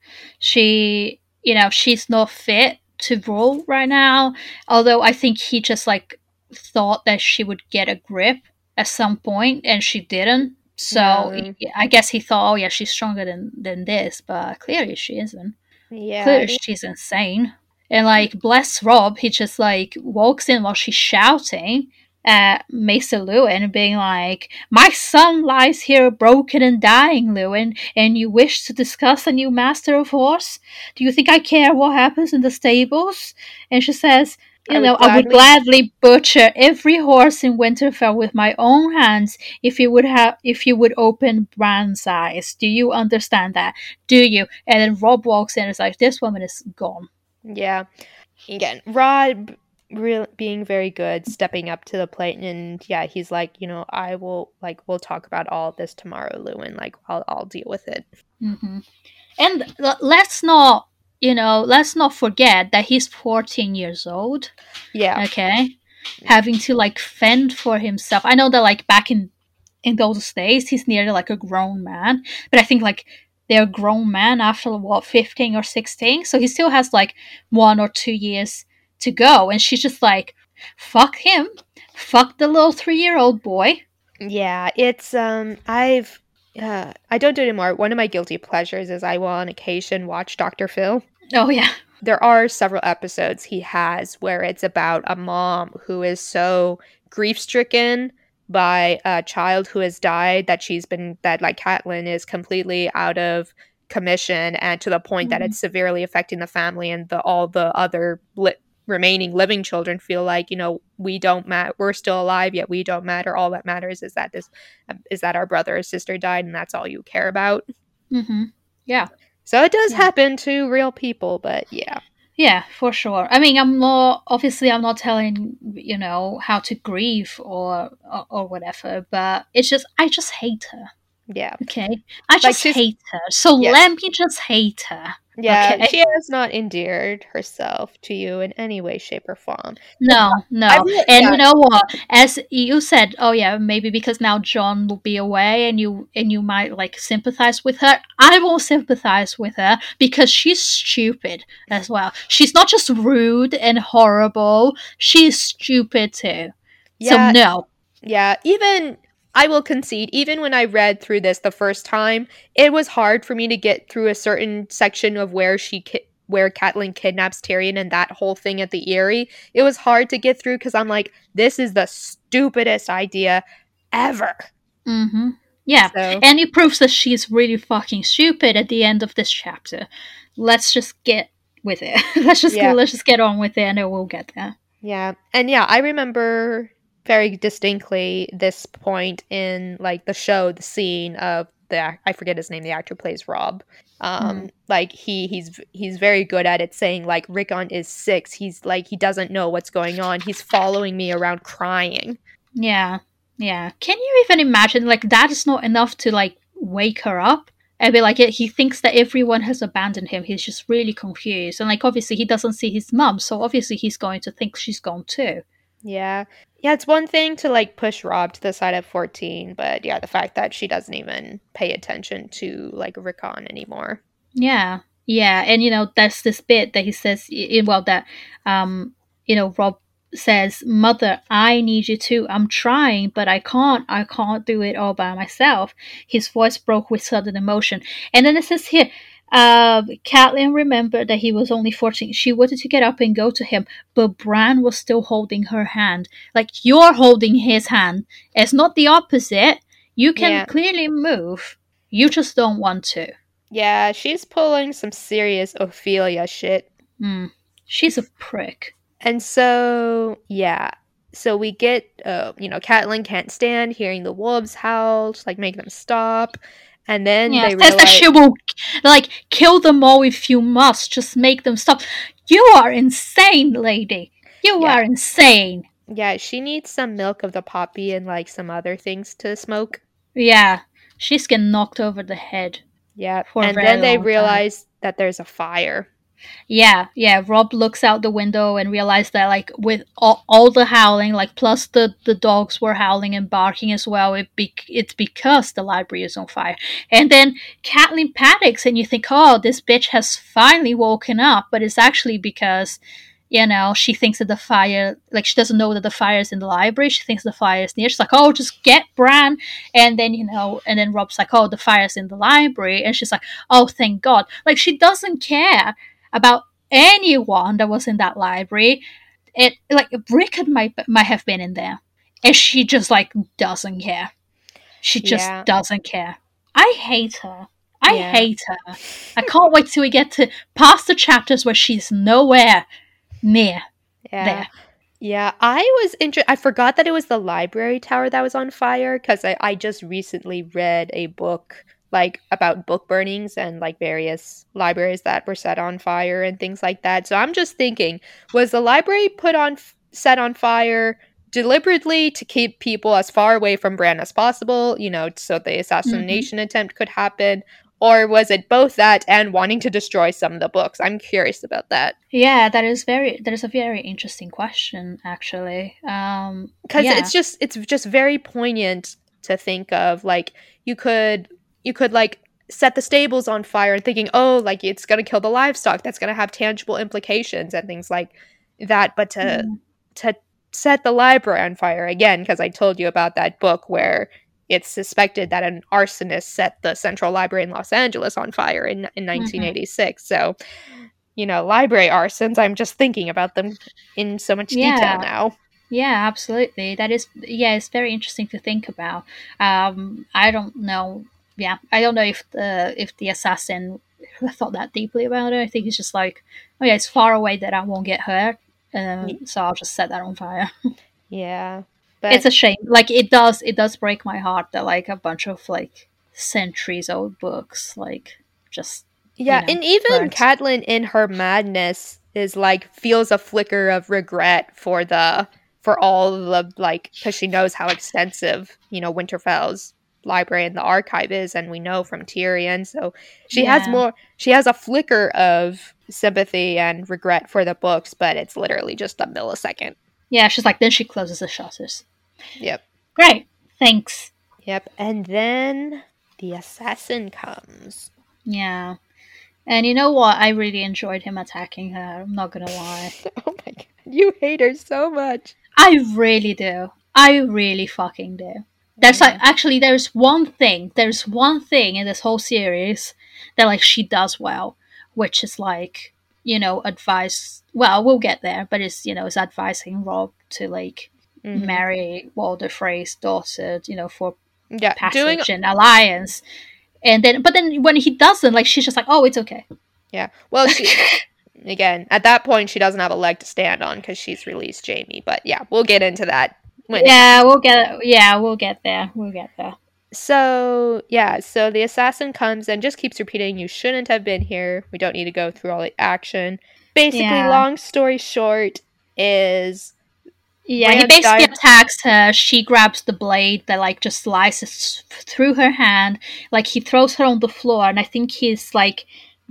She's not fit to rule right now. Although I think he just like thought that she would get a grip at some point, and she didn't. So No. I guess he thought, oh yeah, she's stronger than this, but clearly she isn't. Yeah. Clearly she's insane. And like, bless Robb, he just like walks in while she's shouting at Maester Lewin, being like, "My son lies here broken and dying, Lewin, and you wish to discuss a new master of horse? Do you think I care what happens in the stables?" And she says, I would gladly butcher every horse in Winterfell with my own hands if you would open Bran's eyes. Do you understand that? Do you? And then Robb walks in and is like, this woman is gone. Yeah. Again, Rod being very good, stepping up to the plate, and yeah, he's like, I will, like, we'll talk about all of this tomorrow, Lewin. Like, I'll deal with it. And let's not forget that he's 14 years old. Yeah. Okay. Having to like fend for himself. I know that like back in those days, he's nearly like a grown man, but I think like they're grown men after what, 15 or 16, so he still has like 1 or 2 years to go, and she's just like, fuck him, fuck the little 3-year-old boy. Yeah, it's I don't do it anymore. One of my guilty pleasures is I will on occasion watch Dr. Phil. Oh yeah. There are several episodes he has where it's about a mom who is so grief-stricken by a child who has died that like Catelyn is completely out of commission, and to the point that it's severely affecting the family, and all the other remaining living children feel like, we don't matter, we're still alive, yet we don't matter. All that matters is that our brother or sister died, and that's all you care about. Yeah. So it does happen to real people, but yeah. Yeah, for sure. I mean, I'm not telling, how to grieve or whatever, but I just hate her. Yeah. Okay. I just hate her. So let me just hate her. Yeah, okay? She has not endeared herself to you in any way, shape, or form. No. You know what? As you said, oh yeah, maybe because now Jon will be away, and you might like sympathize with her. I won't sympathize with her because she's stupid as well. She's not just rude and horrible; she's stupid too. Yeah, so no. Yeah, even I will concede, even when I read through this the first time, it was hard for me to get through a certain section of where Catelyn kidnaps Tyrion and that whole thing at the Eyrie. It was hard to get through because I'm like, this is the stupidest idea ever. Mm-hmm. Yeah, So and it proves that she's really fucking stupid at the end of this chapter. Let's just get with it. let's yeah, just get on with it, and we'll get there. yeah, and yeah, I remember very distinctly this point in like the show, the scene of I forget his name, the actor plays Rob. Like he's very good at it, saying like Rickon is 6. He's like he doesn't know what's going on. He's following me around crying. Yeah, yeah. Can you even imagine? Like that is not enough to like wake her up. And be like, he thinks that everyone has abandoned him. He's just really confused, and like obviously he doesn't see his mum, so obviously he's going to think she's gone too. Yeah. Yeah, it's one thing to like push Rob to the side of 14, but yeah, the fact that she doesn't even pay attention to like Rickon anymore. Yeah, yeah, and there's this bit that he says, well, that Rob says, "Mother, I need you too. I'm trying, but I can't. I can't do it all by myself." His voice broke with sudden emotion, and then it says here, Catelyn remembered that he was only 14. She wanted to get up and go to him, but Bran was still holding her hand. Like you're holding his hand. It's not the opposite. You can Yeah. clearly move. You just don't want to. Yeah, she's pulling some serious Ophelia shit. She's a prick. And so, yeah. So we get, Catelyn can't stand hearing the wolves howl, just like make them stop. And then they says that realize she will, like, kill them all if you must. Just make them stop. You are insane, lady. You are insane. Yeah, she needs some milk of the poppy and like some other things to smoke. Yeah, she's getting knocked over the head. Yeah, for and then they realize that there's a fire. Yeah. Rob looks out the window and realizes that, like, with all the howling, like, plus the dogs were howling and barking as well, it's because the library is on fire. And then Catelyn panics, and you think, oh, this bitch has finally woken up, but it's actually because she thinks that the fire, like, she doesn't know that the fire is in the library. She thinks the fire is near. She's like, oh, just get Bran. And then, and then Rob's like, oh, the fire's in the library. And she's like, oh, thank God. Like, she doesn't care about anyone that was in that library. It, like, Rickard might have been in there. And she just, like, doesn't care. She just doesn't care. I hate her. I hate her. I can't wait till we get to past the chapters where she's nowhere near there. Yeah, I forgot that it was the library tower that was on fire because I just recently read a book like about book burnings and like various libraries that were set on fire and things like that. So I'm just thinking, was the library set on fire deliberately to keep people as far away from Bran as possible, so the assassination attempt could happen? Or was it both that and wanting to destroy some of the books? I'm curious about that. Yeah, that is a very interesting question, actually. Because it's just very poignant to think of. Like you could like set the stables on fire and thinking, oh, like it's gonna kill the livestock. That's gonna have tangible implications and things like that. But to set the library on fire again, because I told you about that book where it's suspected that an arsonist set the Central Library in Los Angeles on fire in 1986. So, library arsons, I'm just thinking about them in so much detail now. Yeah, absolutely. That is, it's very interesting to think about. I don't know. Yeah, I don't know if the assassin thought that deeply about it. I think he's just like, oh yeah, it's far away that I won't get hurt, so I'll just set that on fire. Yeah. But it's a shame. Like it does break my heart that like a bunch of like centuries old books like just and even Catelyn in her madness is like feels a flicker of regret for all the like because she knows how extensive Winterfell's library and the archive is, and we know from Tyrion, so she has a flicker of sympathy and regret for the books, but it's literally just a millisecond. Yeah, she's like, then she closes the shutters. Yep. Great. Thanks. Yep. And then the assassin comes. Yeah. And you know what? I really enjoyed him attacking her. I'm not gonna lie. Oh my god. You hate her so much. I really do. I really fucking do. There's like actually there's one thing in this whole series that like she does well, which is like, advice. Well, we'll get there, but it's advising Rob to like marry Walder Frey's daughter, for passage and alliance. And then, but then when he doesn't, like, she's just like, oh, it's okay. Yeah. Well, again, at that point, she doesn't have a leg to stand on because she's released Jaime. But yeah, we'll get into that. We'll get there. So the assassin comes and just keeps repeating, "You shouldn't have been here." We don't need to go through all the action. Basically, long story short is... Yeah, he basically attacks her. She grabs the blade that like just slices through her hand. Like he throws her on the floor, and I think he's like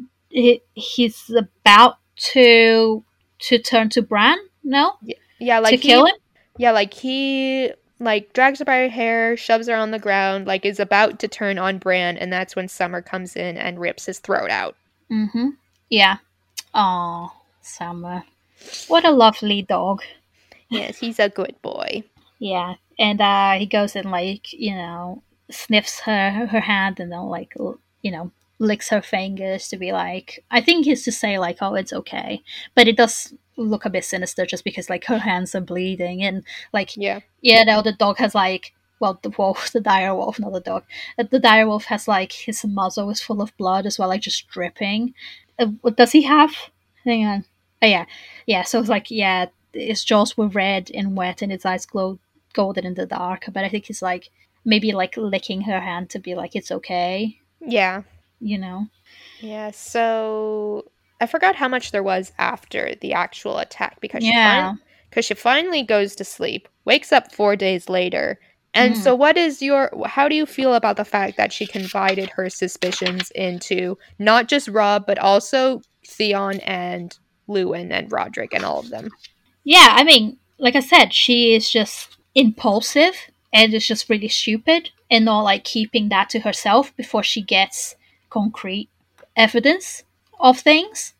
he's about to turn to Bran. No, yeah, like to kill him. Yeah, like he like drags her by her hair, shoves her on the ground, like is about to turn on Bran, and that's when Summer comes in and rips his throat out. Mm-hmm. Yeah. Oh, Summer, what a lovely dog. Yes, he's a good boy. Yeah, and he goes and like sniffs her hand and then like licks her fingers to be like, I think he's to say like, oh, it's okay, but it does look a bit sinister just because like her hands are bleeding and like the dog has like, well, the wolf, the dire wolf, not the dog, the dire wolf has like his muzzle is full of blood as well, like just dripping. What does he have? Hang on. Oh yeah. So it's like his jaws were red and wet and his eyes glowed golden in the dark, but I think he's like maybe like licking her hand to be like, it's okay. Yeah. Yeah, so I forgot how much there was after the actual attack because she finally goes to sleep, wakes up 4 days later. And so how do you feel about the fact that she confided her suspicions into not just Robb, but also Theon and Luwin and Rodrik and all of them? Yeah, I mean, like I said, she is just impulsive and is just really stupid and not like keeping that to herself before she gets concrete evidence of things,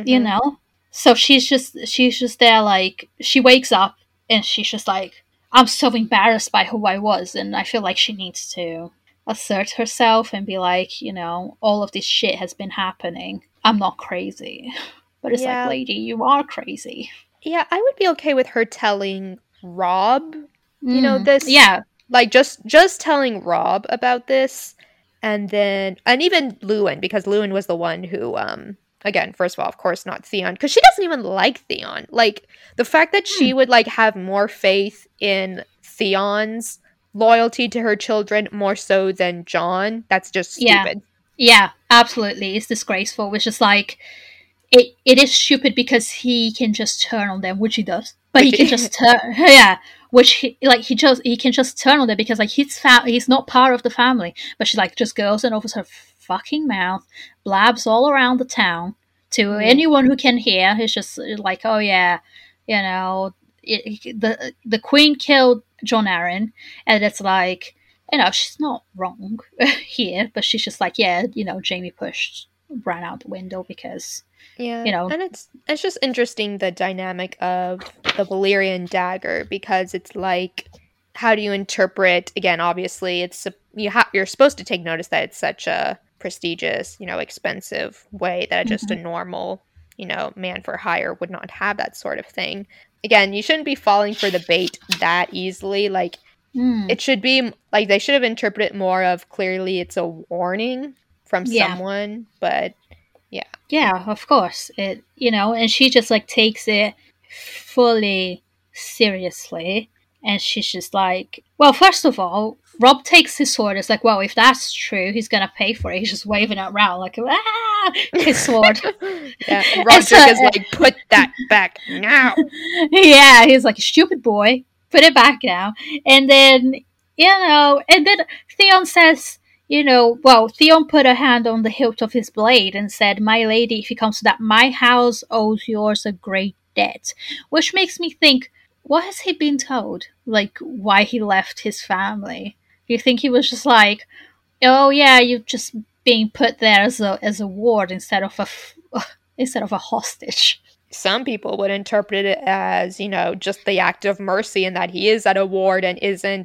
So she's just there, like, she wakes up and she's just like, I'm so embarrassed by who I was, and I feel like she needs to assert herself and be like, all of this shit has been happening. I'm not crazy. But it's like, lady, you are crazy. Yeah, I would be okay with her telling Robb, this. Yeah. Like, just telling Robb about this, and even Luwin, because Luwin was the one who, again, first of all, of course, not Theon, because she doesn't even like Theon. Like, the fact that she would, like, have more faith in Theon's loyalty to her children more so than Jon, that's just stupid. Yeah, absolutely. It's disgraceful, which is like... It is stupid because he can just turn on them, which he does. But he can just turn, he can just turn on them because like he's not part of the family. But she like just goes and opens her fucking mouth, blabs all around the town to anyone who can hear. It's just like, oh yeah, the queen killed Jon Arryn, and it's like, she's not wrong here, but she's just like, Jaime pushed Bran out the window because. Yeah, and it's just interesting, the dynamic of the Valyrian dagger, because it's like, how do you interpret, again, obviously, you're supposed to take notice that it's such a prestigious, expensive way that just a normal, man for hire would not have that sort of thing. Again, you shouldn't be falling for the bait that easily, like, it should be, like, they should have interpreted more of, clearly it's a warning from someone, but... Yeah, of course. And she just like takes it fully seriously. And she's just like, well, first of all, Robb takes his sword. It's like, well, if that's true, he's going to pay for it. He's just waving it around like, his sword. Yeah, and Rodrik is like, put that back now. Yeah, he's like, stupid boy, put it back now. And then, Theon says, Theon put a hand on the hilt of his blade and said, my lady, if it comes to that, my house owes yours a great debt. Which makes me think, what has he been told? Like, why he left his family? Do you think he was just like, oh yeah, you're just being put there as a ward instead of a hostage? Some people would interpret it as, just the act of mercy, and that he is at a ward and isn't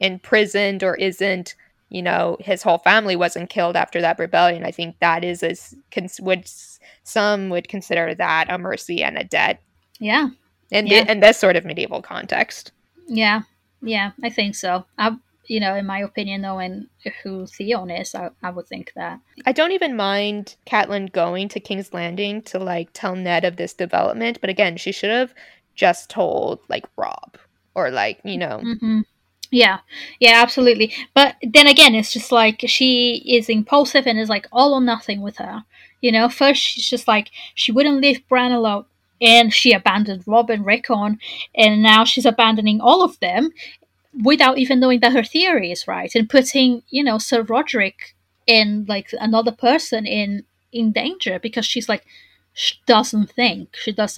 imprisoned or isn't, his whole family wasn't killed after that rebellion. I think that is some would consider that a mercy and a debt. Yeah. In this sort of medieval context. Yeah. Yeah, I think so. In my opinion, knowing who Theon is, I would think that. I don't even mind Catelyn going to King's Landing to, like, tell Ned of this development, but again, she should have just told, like, Robb, or, like, Mm-hmm. Yeah, absolutely. But then again, it's just like she is impulsive and is like all or nothing with her. First she's just like she wouldn't leave Bran alone, and she abandoned Robb and Rickon, and now she's abandoning all of them without even knowing that her theory is right, and putting Sir Roderick and like another person in danger because she's like she doesn't think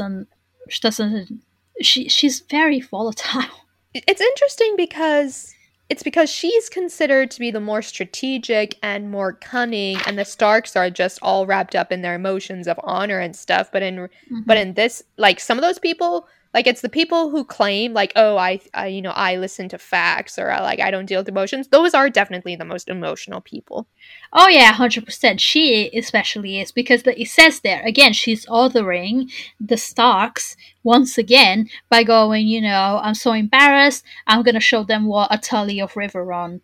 she's very volatile. It's interesting because she's considered to be the more strategic and more cunning, and the Starks are just all wrapped up in their emotions of honor and stuff. But in this, like, some of those people, like, it's the people who claim, like, oh, I listen to facts, or like, I don't deal with emotions. Those are definitely the most emotional people. Oh yeah, 100%. She especially is, because it says there again she's othering the Starks once again by going, I'm so embarrassed. I'm gonna show them what a Tully of Riverrun,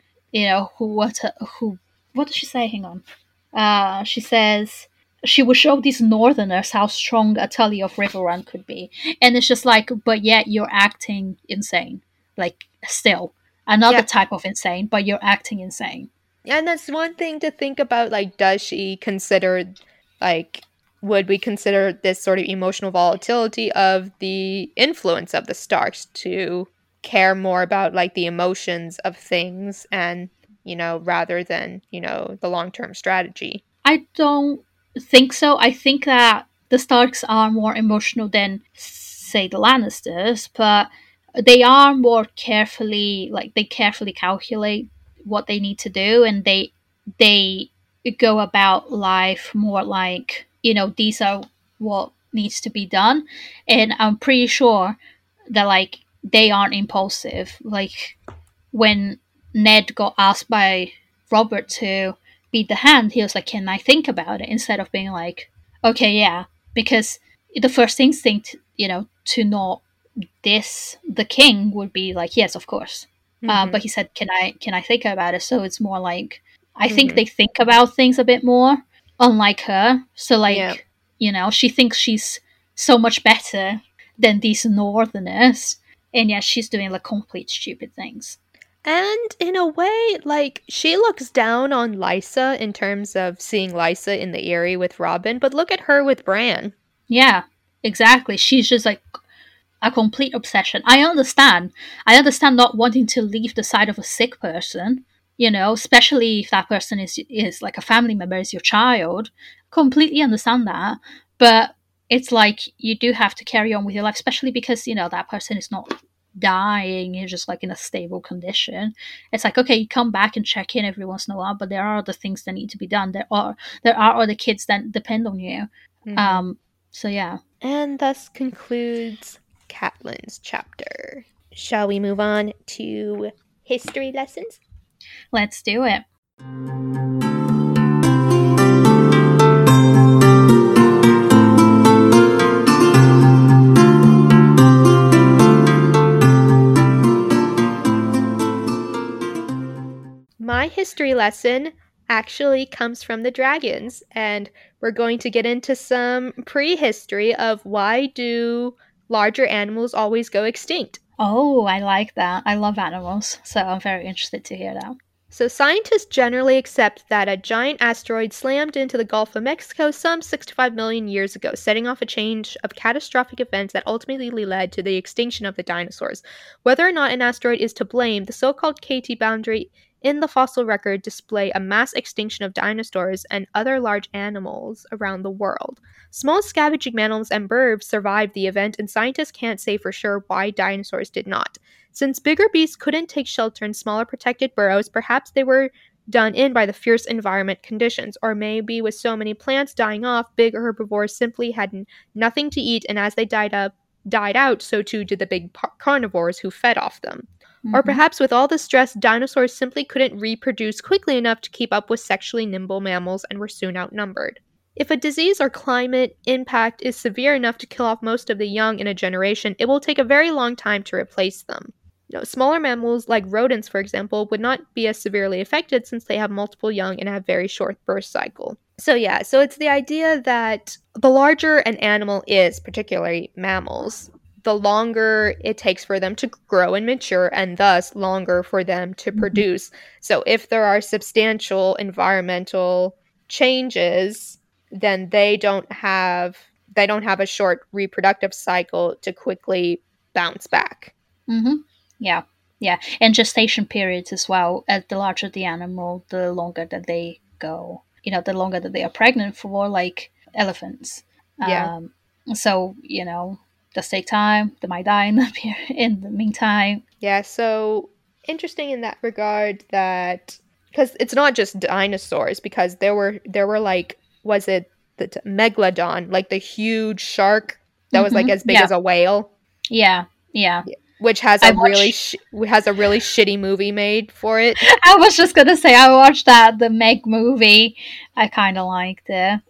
what does she say? Hang on. She says she will show these Northerners how strong a Tully of Riverrun could be, and it's just like, but yet you're acting insane. Like, still another type of insane, but you're acting insane. And that's one thing to think about, like, does she consider, like, would we consider this sort of emotional volatility of the influence of the Starks to care more about, like, the emotions of things and, rather than, the long-term strategy? I don't think so. I think that the Starks are more emotional than, say, the Lannisters, but they are more carefully, like, they carefully calculate what they need to do, and they go about life more like, these are what needs to be done. And I'm pretty sure that, like, they aren't impulsive. Like, when Ned got asked by Robert to be the Hand, he was like, can I think about it? Instead of being like, okay, yeah. Because the first instinct, to not diss the king would be like, yes, of course. But he said, can I think about it? So it's more like, I think they think about things a bit more, unlike her. So, like, she thinks she's so much better than these Northerners, and yet she's doing like complete stupid things. And in a way, like, she looks down on Lysa in terms of seeing Lysa in the Eyrie with Robin, but look at her with Bran. Yeah, exactly. She's just like a complete obsession. I understand not wanting to leave the side of a sick person, especially if that person is like a family member, is your child. Completely understand that. But it's like, you do have to carry on with your life, especially because, that person is not dying, you're just like in a stable condition. It's like, okay, you come back and check in every once in a while, but there are other things that need to be done. There are other kids that depend on you. So yeah. And thus concludes Catelyn's chapter. Shall we move on to history lessons? Let's do it. My history lesson actually comes from the dragons, and we're going to get into some prehistory of why do larger animals always go extinct. Oh, I like that. I love animals, so I'm very interested to hear that. So scientists generally accept that a giant asteroid slammed into the Gulf of Mexico some 65 million years ago, setting off a chain of catastrophic events that ultimately led to the extinction of the dinosaurs. Whether or not an asteroid is to blame, the so-called KT boundary in the fossil record display a mass extinction of dinosaurs and other large animals around the world. Small scavenging mammals and birds survived the event, and scientists can't say for sure why dinosaurs did not. Since bigger beasts couldn't take shelter in smaller protected burrows, perhaps they were done in by the fierce environment conditions, or maybe with so many plants dying off, big herbivores simply had nothing to eat, and as they died out, so too did the big carnivores who fed off them. Or perhaps with all the stress, dinosaurs simply couldn't reproduce quickly enough to keep up with sexually nimble mammals and were soon outnumbered. If a disease or climate impact is severe enough to kill off most of the young in a generation, it will take a very long time to replace them. Smaller mammals, like rodents, for example, would not be as severely affected since they have multiple young and have very short birth cycle. So it's the idea that the larger an animal is, particularly mammals, the longer it takes for them to grow and mature, and thus longer for them to produce. So if there are substantial environmental changes, then they don't have a short reproductive cycle to quickly bounce back. Yeah. And gestation periods as well. The larger the animal, the longer that they go. The longer that they are pregnant for, like elephants. Yeah. So, does take time. They might die in the meantime. Yeah, so interesting in that regard that, because it's not just dinosaurs, because there were like, was it the megalodon, like the huge shark that was like as big as a whale? Yeah. Which has a really shitty movie made for it. I was just gonna say, I watched the Meg movie. I kind of liked it.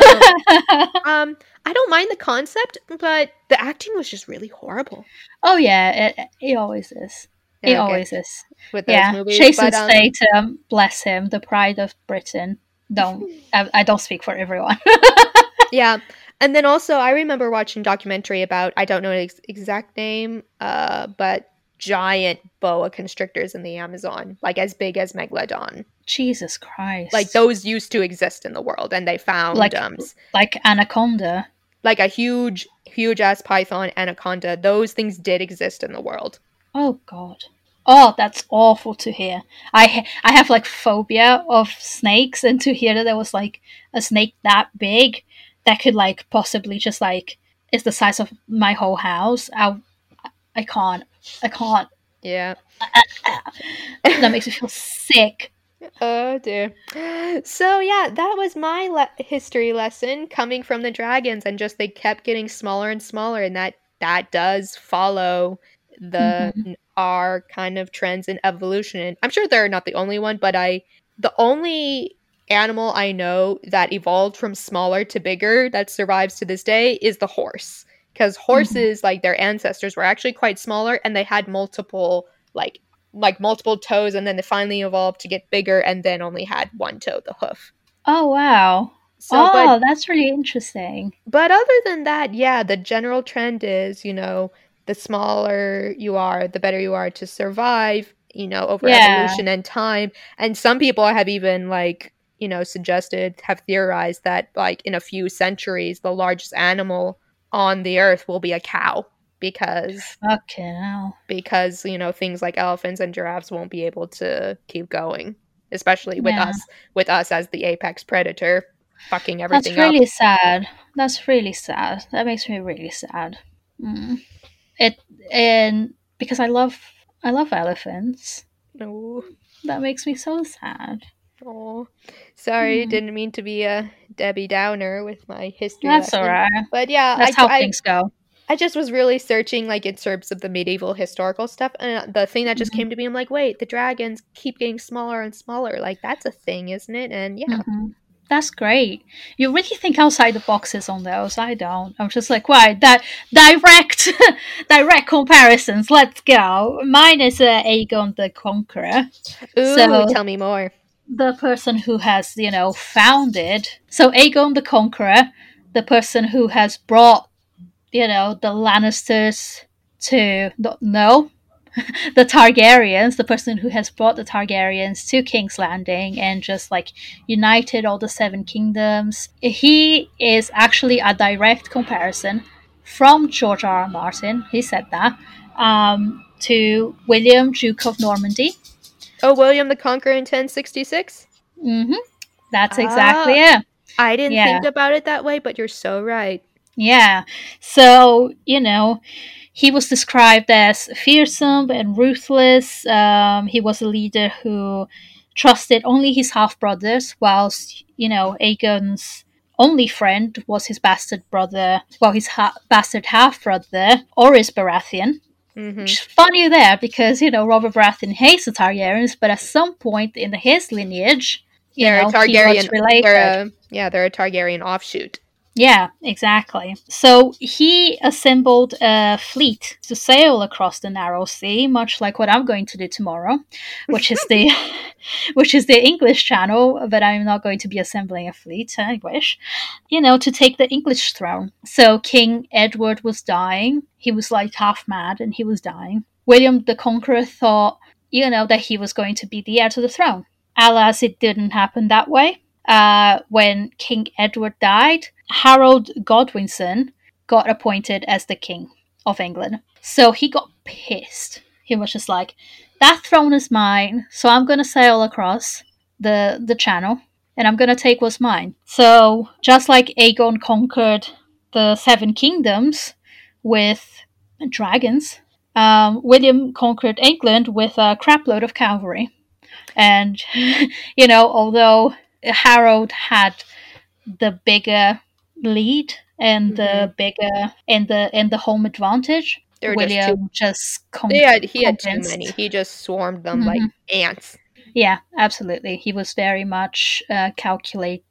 I don't mind the concept, but the acting was just really horrible. Oh yeah, it always is. It always is. With those movies. Jason Statham, bless him, the pride of Britain. I don't speak for everyone. Yeah. And then also, I remember watching a documentary about, I don't know the exact name, but giant boa constrictors in the Amazon, like as big as Megalodon. Jesus Christ. Like those used to exist in the world, and they found... like anaconda. Like a huge ass python, anaconda. Those things did exist in the world. Oh, God. Oh, that's awful to hear. I have like phobia of snakes, and to hear that there was like a snake that big that could like possibly just like is the size of my whole house. I can't. Yeah. That makes me feel sick. Oh dear. So yeah, that was my history lesson coming from the dragons, and just they kept getting smaller and smaller, and that does follow our kind of trends in evolution. And I'm sure they're not the only one, but the only animal I know that evolved from smaller to bigger that survives to this day is the horse, because horses, like their ancestors, were actually quite smaller, and they had multiple like multiple toes, and then they finally evolved to get bigger, and then only had one toe, the hoof. Oh wow. So, that's really interesting. But other than that, yeah, the general trend is, the smaller you are, the better you are to survive, over evolution and time. And some people have even have theorized that like in a few centuries, the largest animal on the earth will be a cow, because things like elephants and giraffes won't be able to keep going, especially with us as the apex predator fucking everything up. That's really sad. That's really sad. That makes me really sad. And because I love elephants. No. That makes me so sad. Oh, sorry, didn't mean to be a Debbie Downer with my history That's lesson. alright. But yeah, that's how things go. I just was really searching like in terms of the medieval historical stuff, and the thing that just came to me, I'm like, wait, the dragons keep getting smaller and smaller. Like that's a thing, isn't it? And yeah. That's great. You really think outside the boxes on those. I don't. I'm just like, why? That direct comparisons. Let's go. Mine is Aegon the Conqueror. Ooh, so, tell me more. The person who has, founded. So Aegon the Conqueror, the person who has brought, the Lannisters to the Targaryens, the person who has brought the Targaryens to King's Landing and just like united all the Seven Kingdoms. He is actually a direct comparison from George R. R. Martin, he said that, to William, Duke of Normandy. Oh, William the Conqueror in 1066? That's exactly it. I didn't think about it that way, but you're so right. Yeah. So, he was described as fearsome and ruthless. He was a leader who trusted only his half-brothers, whilst, Aegon's only friend was his bastard brother, his bastard half-brother, Orys Baratheon. Funny there, because Robert Baratheon hates the Targaryens, but at some point in his lineage, They're a he was Targaryen. related. They're a Targaryen offshoot. Yeah, exactly. So he assembled a fleet to sail across the narrow sea, much like what I'm going to do tomorrow, which is the which is the English Channel, but I'm not going to be assembling a fleet, I wish. To take the English throne. So King Edward was dying. He was like half mad and he was dying. William the Conqueror thought, that he was going to be the heir to the throne. Alas, it didn't happen that way. When King Edward died, Harold Godwinson got appointed as the King of England. So he got pissed. He was just like, that throne is mine, so I'm going to sail across the channel and I'm going to take what's mine. So just like Aegon conquered the Seven Kingdoms with dragons, William conquered England with a crapload of cavalry. And, although Harold had the bigger lead and the bigger and the home advantage, William he had too many. He just swarmed them like ants. Yeah, absolutely. He was very much calculating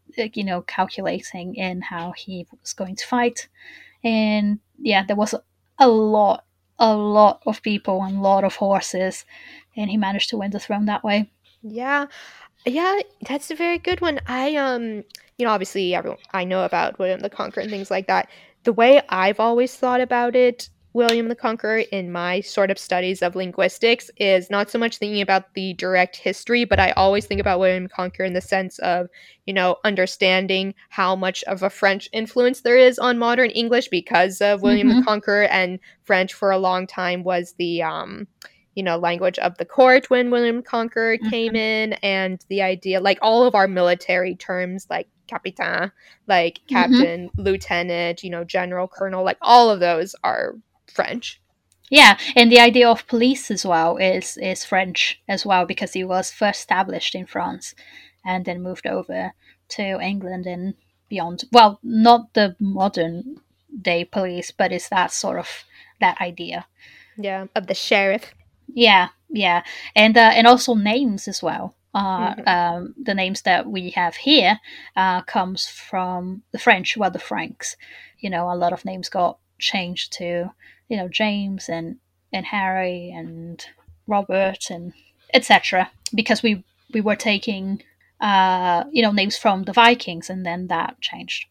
in how he was going to fight. And yeah, there was a lot of people and a lot of horses, and he managed to win the throne that way. Yeah, that's a very good one. Obviously, I know about William the Conqueror and things like that. The way I've always thought about it, William the Conqueror, in my sort of studies of linguistics, is not so much thinking about the direct history, but I always think about William the Conqueror in the sense of, understanding how much of a French influence there is on modern English because of William the Conqueror, and French for a long time was the language of the court when William Conqueror came in, and the idea, like all of our military terms, like capitaine, like captain, lieutenant, general, colonel, like all of those are French. Yeah, and the idea of police as well is French as well, because it was first established in France and then moved over to England and beyond. Well, not the modern day police, but it's that sort of that idea. Yeah, of the sheriff. Yeah, and also names as well. The names that we have here comes from the French, the Franks. A lot of names got changed to James and Harry and Robert and etc. because we were taking names from the Vikings, and then that changed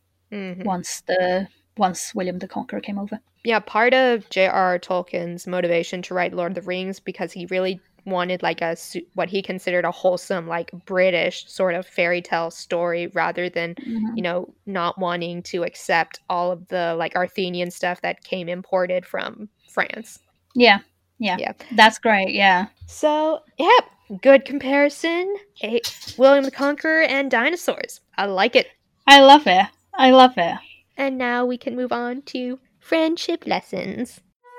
once William the Conqueror came over. Yeah, part of J.R.R. Tolkien's motivation to write Lord of the Rings, because he really wanted like what he considered a wholesome, like British sort of fairy tale story, rather than not wanting to accept all of the like Arthurian stuff that came imported from France. Yeah, that's great. Yeah. So yeah, good comparison. William the Conqueror and dinosaurs. I like it. I love it. And now we can move on to friendship lessons.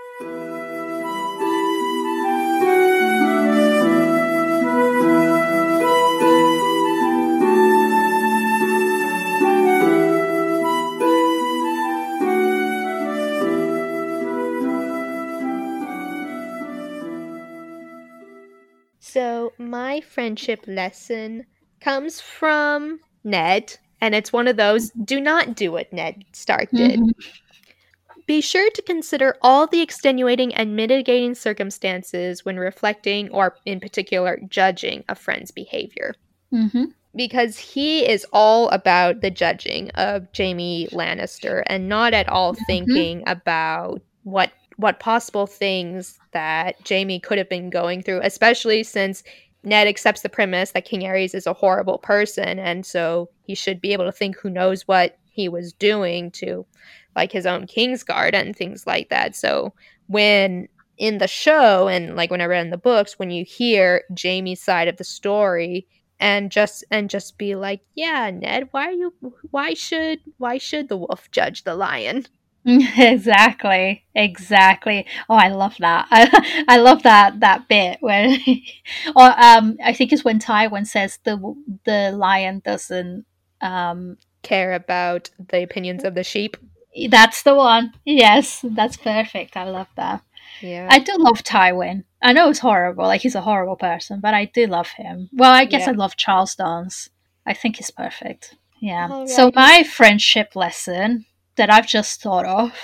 So my friendship lesson comes from Ned, and it's one of those, do not do what Ned Stark did. Be sure to consider all the extenuating and mitigating circumstances when reflecting, or in particular, judging a friend's behavior. Because he is all about the judging of Jaime Lannister and not at all thinking about what possible things that Jaime could have been going through, especially since Ned accepts the premise that King Aerys is a horrible person, and so he should be able to think who knows what he was doing to like his own Kingsguard and things like that. So when in the show, and like when I read in the books, when you hear Jaime's side of the story and just be like, yeah, Ned, why should the wolf judge the lion? Exactly. Oh, I love that. I love that bit where, or I think it's when Tywin says the lion doesn't care about the opinions of the sheep. That's the one. Yes, that's perfect. I love that. Yeah. I do love Tywin. I know it's horrible, like he's a horrible person, but I do love him. Well, I guess Yeah. I love Charles Dance. I think he's perfect. Yeah. So Alrighty. my friendship lesson that I've just thought of,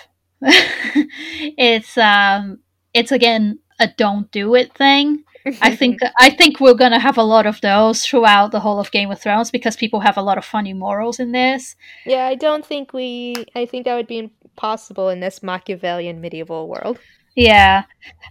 it's again a don't do it thing. I think we're gonna have a lot of those throughout the whole of Game of Thrones because people have a lot of funny morals in this. Yeah, I don't think I think that would be impossible in this Machiavellian medieval world. Yeah.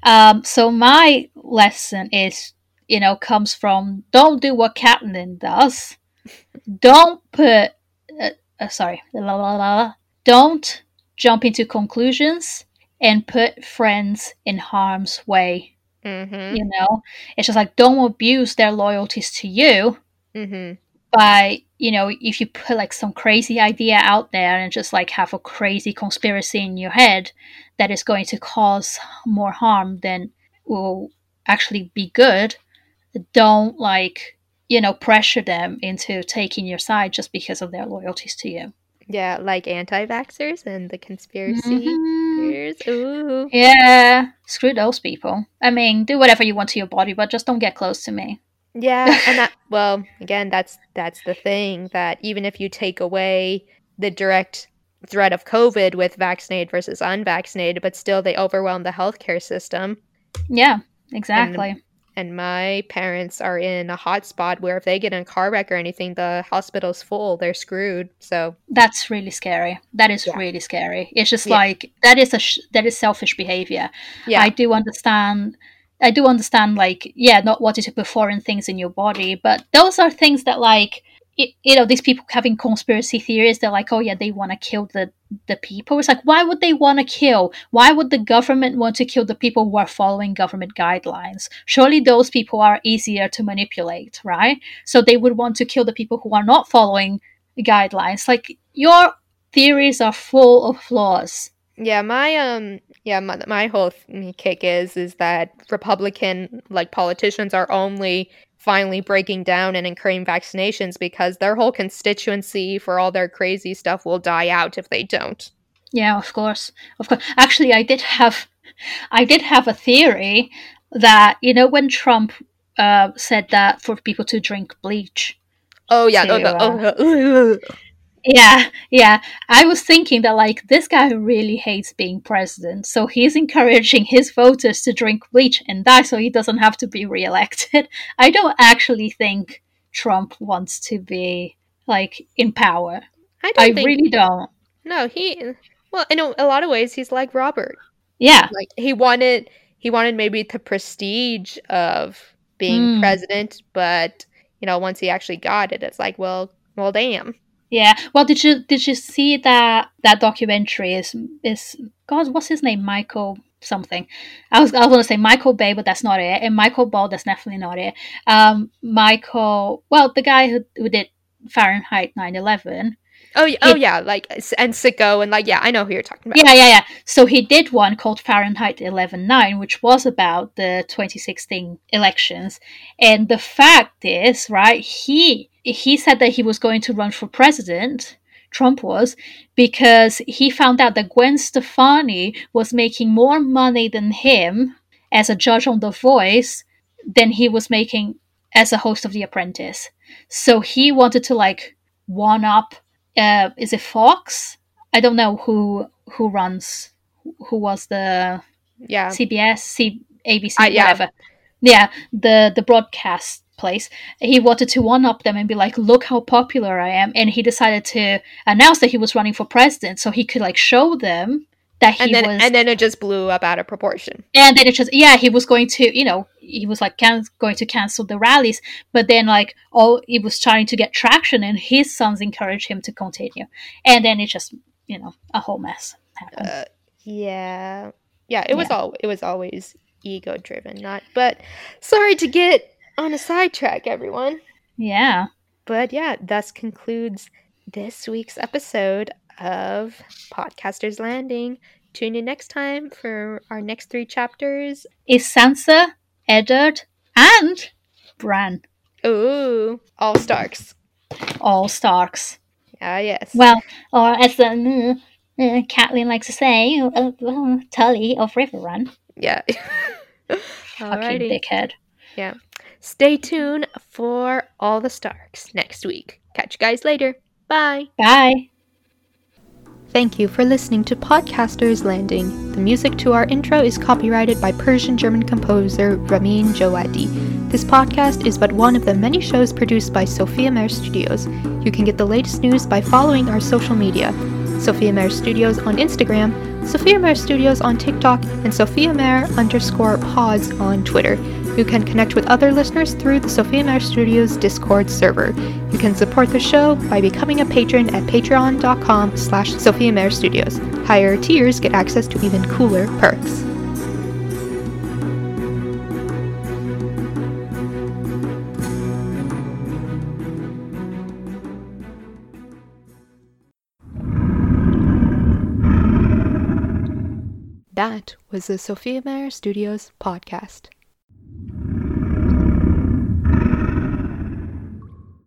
So my lesson is, comes from don't do what Catelyn does. Don't put, sorry, la, la, la, don't jump into conclusions and put friends in harm's way. Mm-hmm. It's just like don't abuse their loyalties to you Mm-hmm. by, if you put like some crazy idea out there and just like have a crazy conspiracy in your head that is going to cause more harm than will actually be good, don't pressure them into taking your side just because of their loyalties to you. Yeah, like anti-vaxxers and the conspiracy Mm-hmm. theories. Ooh. Yeah, screw those people. I mean, do whatever you want to your body, but just don't get close to me. Yeah, and well, again, that's the thing that even if you take away the direct threat of COVID with vaccinated versus unvaccinated, but still they overwhelm the healthcare system. Yeah, And exactly. and my parents are in a hot spot where if they get in a car wreck or anything, the hospital's full, they're screwed. So, That's really scary. That is yeah. really scary. It's just Yeah. like that is selfish behavior. I Yeah. do understand. I do understand, like, yeah, not wanting to put foreign things in your body, but those are things that, like, these people having conspiracy theories. They're like, oh yeah, they want to kill the people. It's like, why would they want to kill? Why would the government want to kill the people who are following government guidelines? Surely those people are easier to manipulate, right? So they would want to kill the people who are not following guidelines. Like, your theories are full of flaws. Yeah, my whole kick is that Republican like politicians are only finally breaking down and encouraging vaccinations because their whole constituency for all their crazy stuff will die out if they don't. Yeah, of course, of course. Actually, I did have a theory that, when Trump said that for people to drink bleach Oh yeah, to oh. yeah, I was thinking that, like, this guy really hates being president, so he's encouraging his voters to drink bleach and die so he doesn't have to be reelected. I don't actually think Trump wants to be, like, in power. I I don't think really don't. no, well, in a lot of ways he's like Robert. Yeah. Like he wanted maybe the prestige of being Mm. president, but once he actually got it, it's like, well, damn. Yeah. Well, did you see that documentary is God? What's his name? Michael something. I was gonna say Michael Bay, but that's not it. And Michael Ball, that's definitely not it. Michael. Well, the guy who did Fahrenheit 9/11. Oh yeah, like and Sicko and like yeah, I know who you're talking about. Yeah. So he did one called Fahrenheit 11/9, which was about the 2016 elections. And the fact is, right, he said that he was going to run for president. Trump was, because he found out that Gwen Stefani was making more money than him as a judge on The Voice than he was making as a host of The Apprentice. So he wanted to, like, one up. Is it Fox? I don't know who runs, who was the Yeah. CBS, ABC, Yeah. whatever. Yeah, the broadcast place. He wanted to one up them and be like, look how popular I am. And he decided to announce that he was running for president so he could, like, show them that he was. And then it just blew up out of proportion. And then it just, yeah, he was going to, he was like going to cancel the rallies, but then, like, he was trying to get traction, and his sons encouraged him to continue, and then it just, a whole mess happened. Yeah. It was always ego driven, not. But sorry to get on a sidetrack, everyone. Yeah. But yeah, thus concludes this week's episode of Podcasters Landing. Tune in next time for our next 3 chapters. Is Sansa, Eddard, and Bran. Ooh, all Starks. All Starks. Ah, yes. Well, or as Catelyn likes to say, Tully of Riverrun. Yeah. Fucking Alrighty. dickhead. Yeah. Stay tuned for all the Starks next week. Catch you guys later. Bye. Bye. Thank you for listening to Podcasters Landing. The music to our intro is copyrighted by Persian-German composer Ramin Djawadi. This podcast is but one of the many shows produced by Sophia Mer Studios. You can get the latest news by following our social media. Sophia Mer Studios on Instagram, Sophia Mer Studios on TikTok, and Sophia Mer_pods on Twitter. You can connect with other listeners through the Sophia Mer Studios Discord server. You can support the show by becoming a patron at patreon.com/Sophia Mer Studios. Higher tiers get access to even cooler perks. That was the Sophia Mer Studios podcast.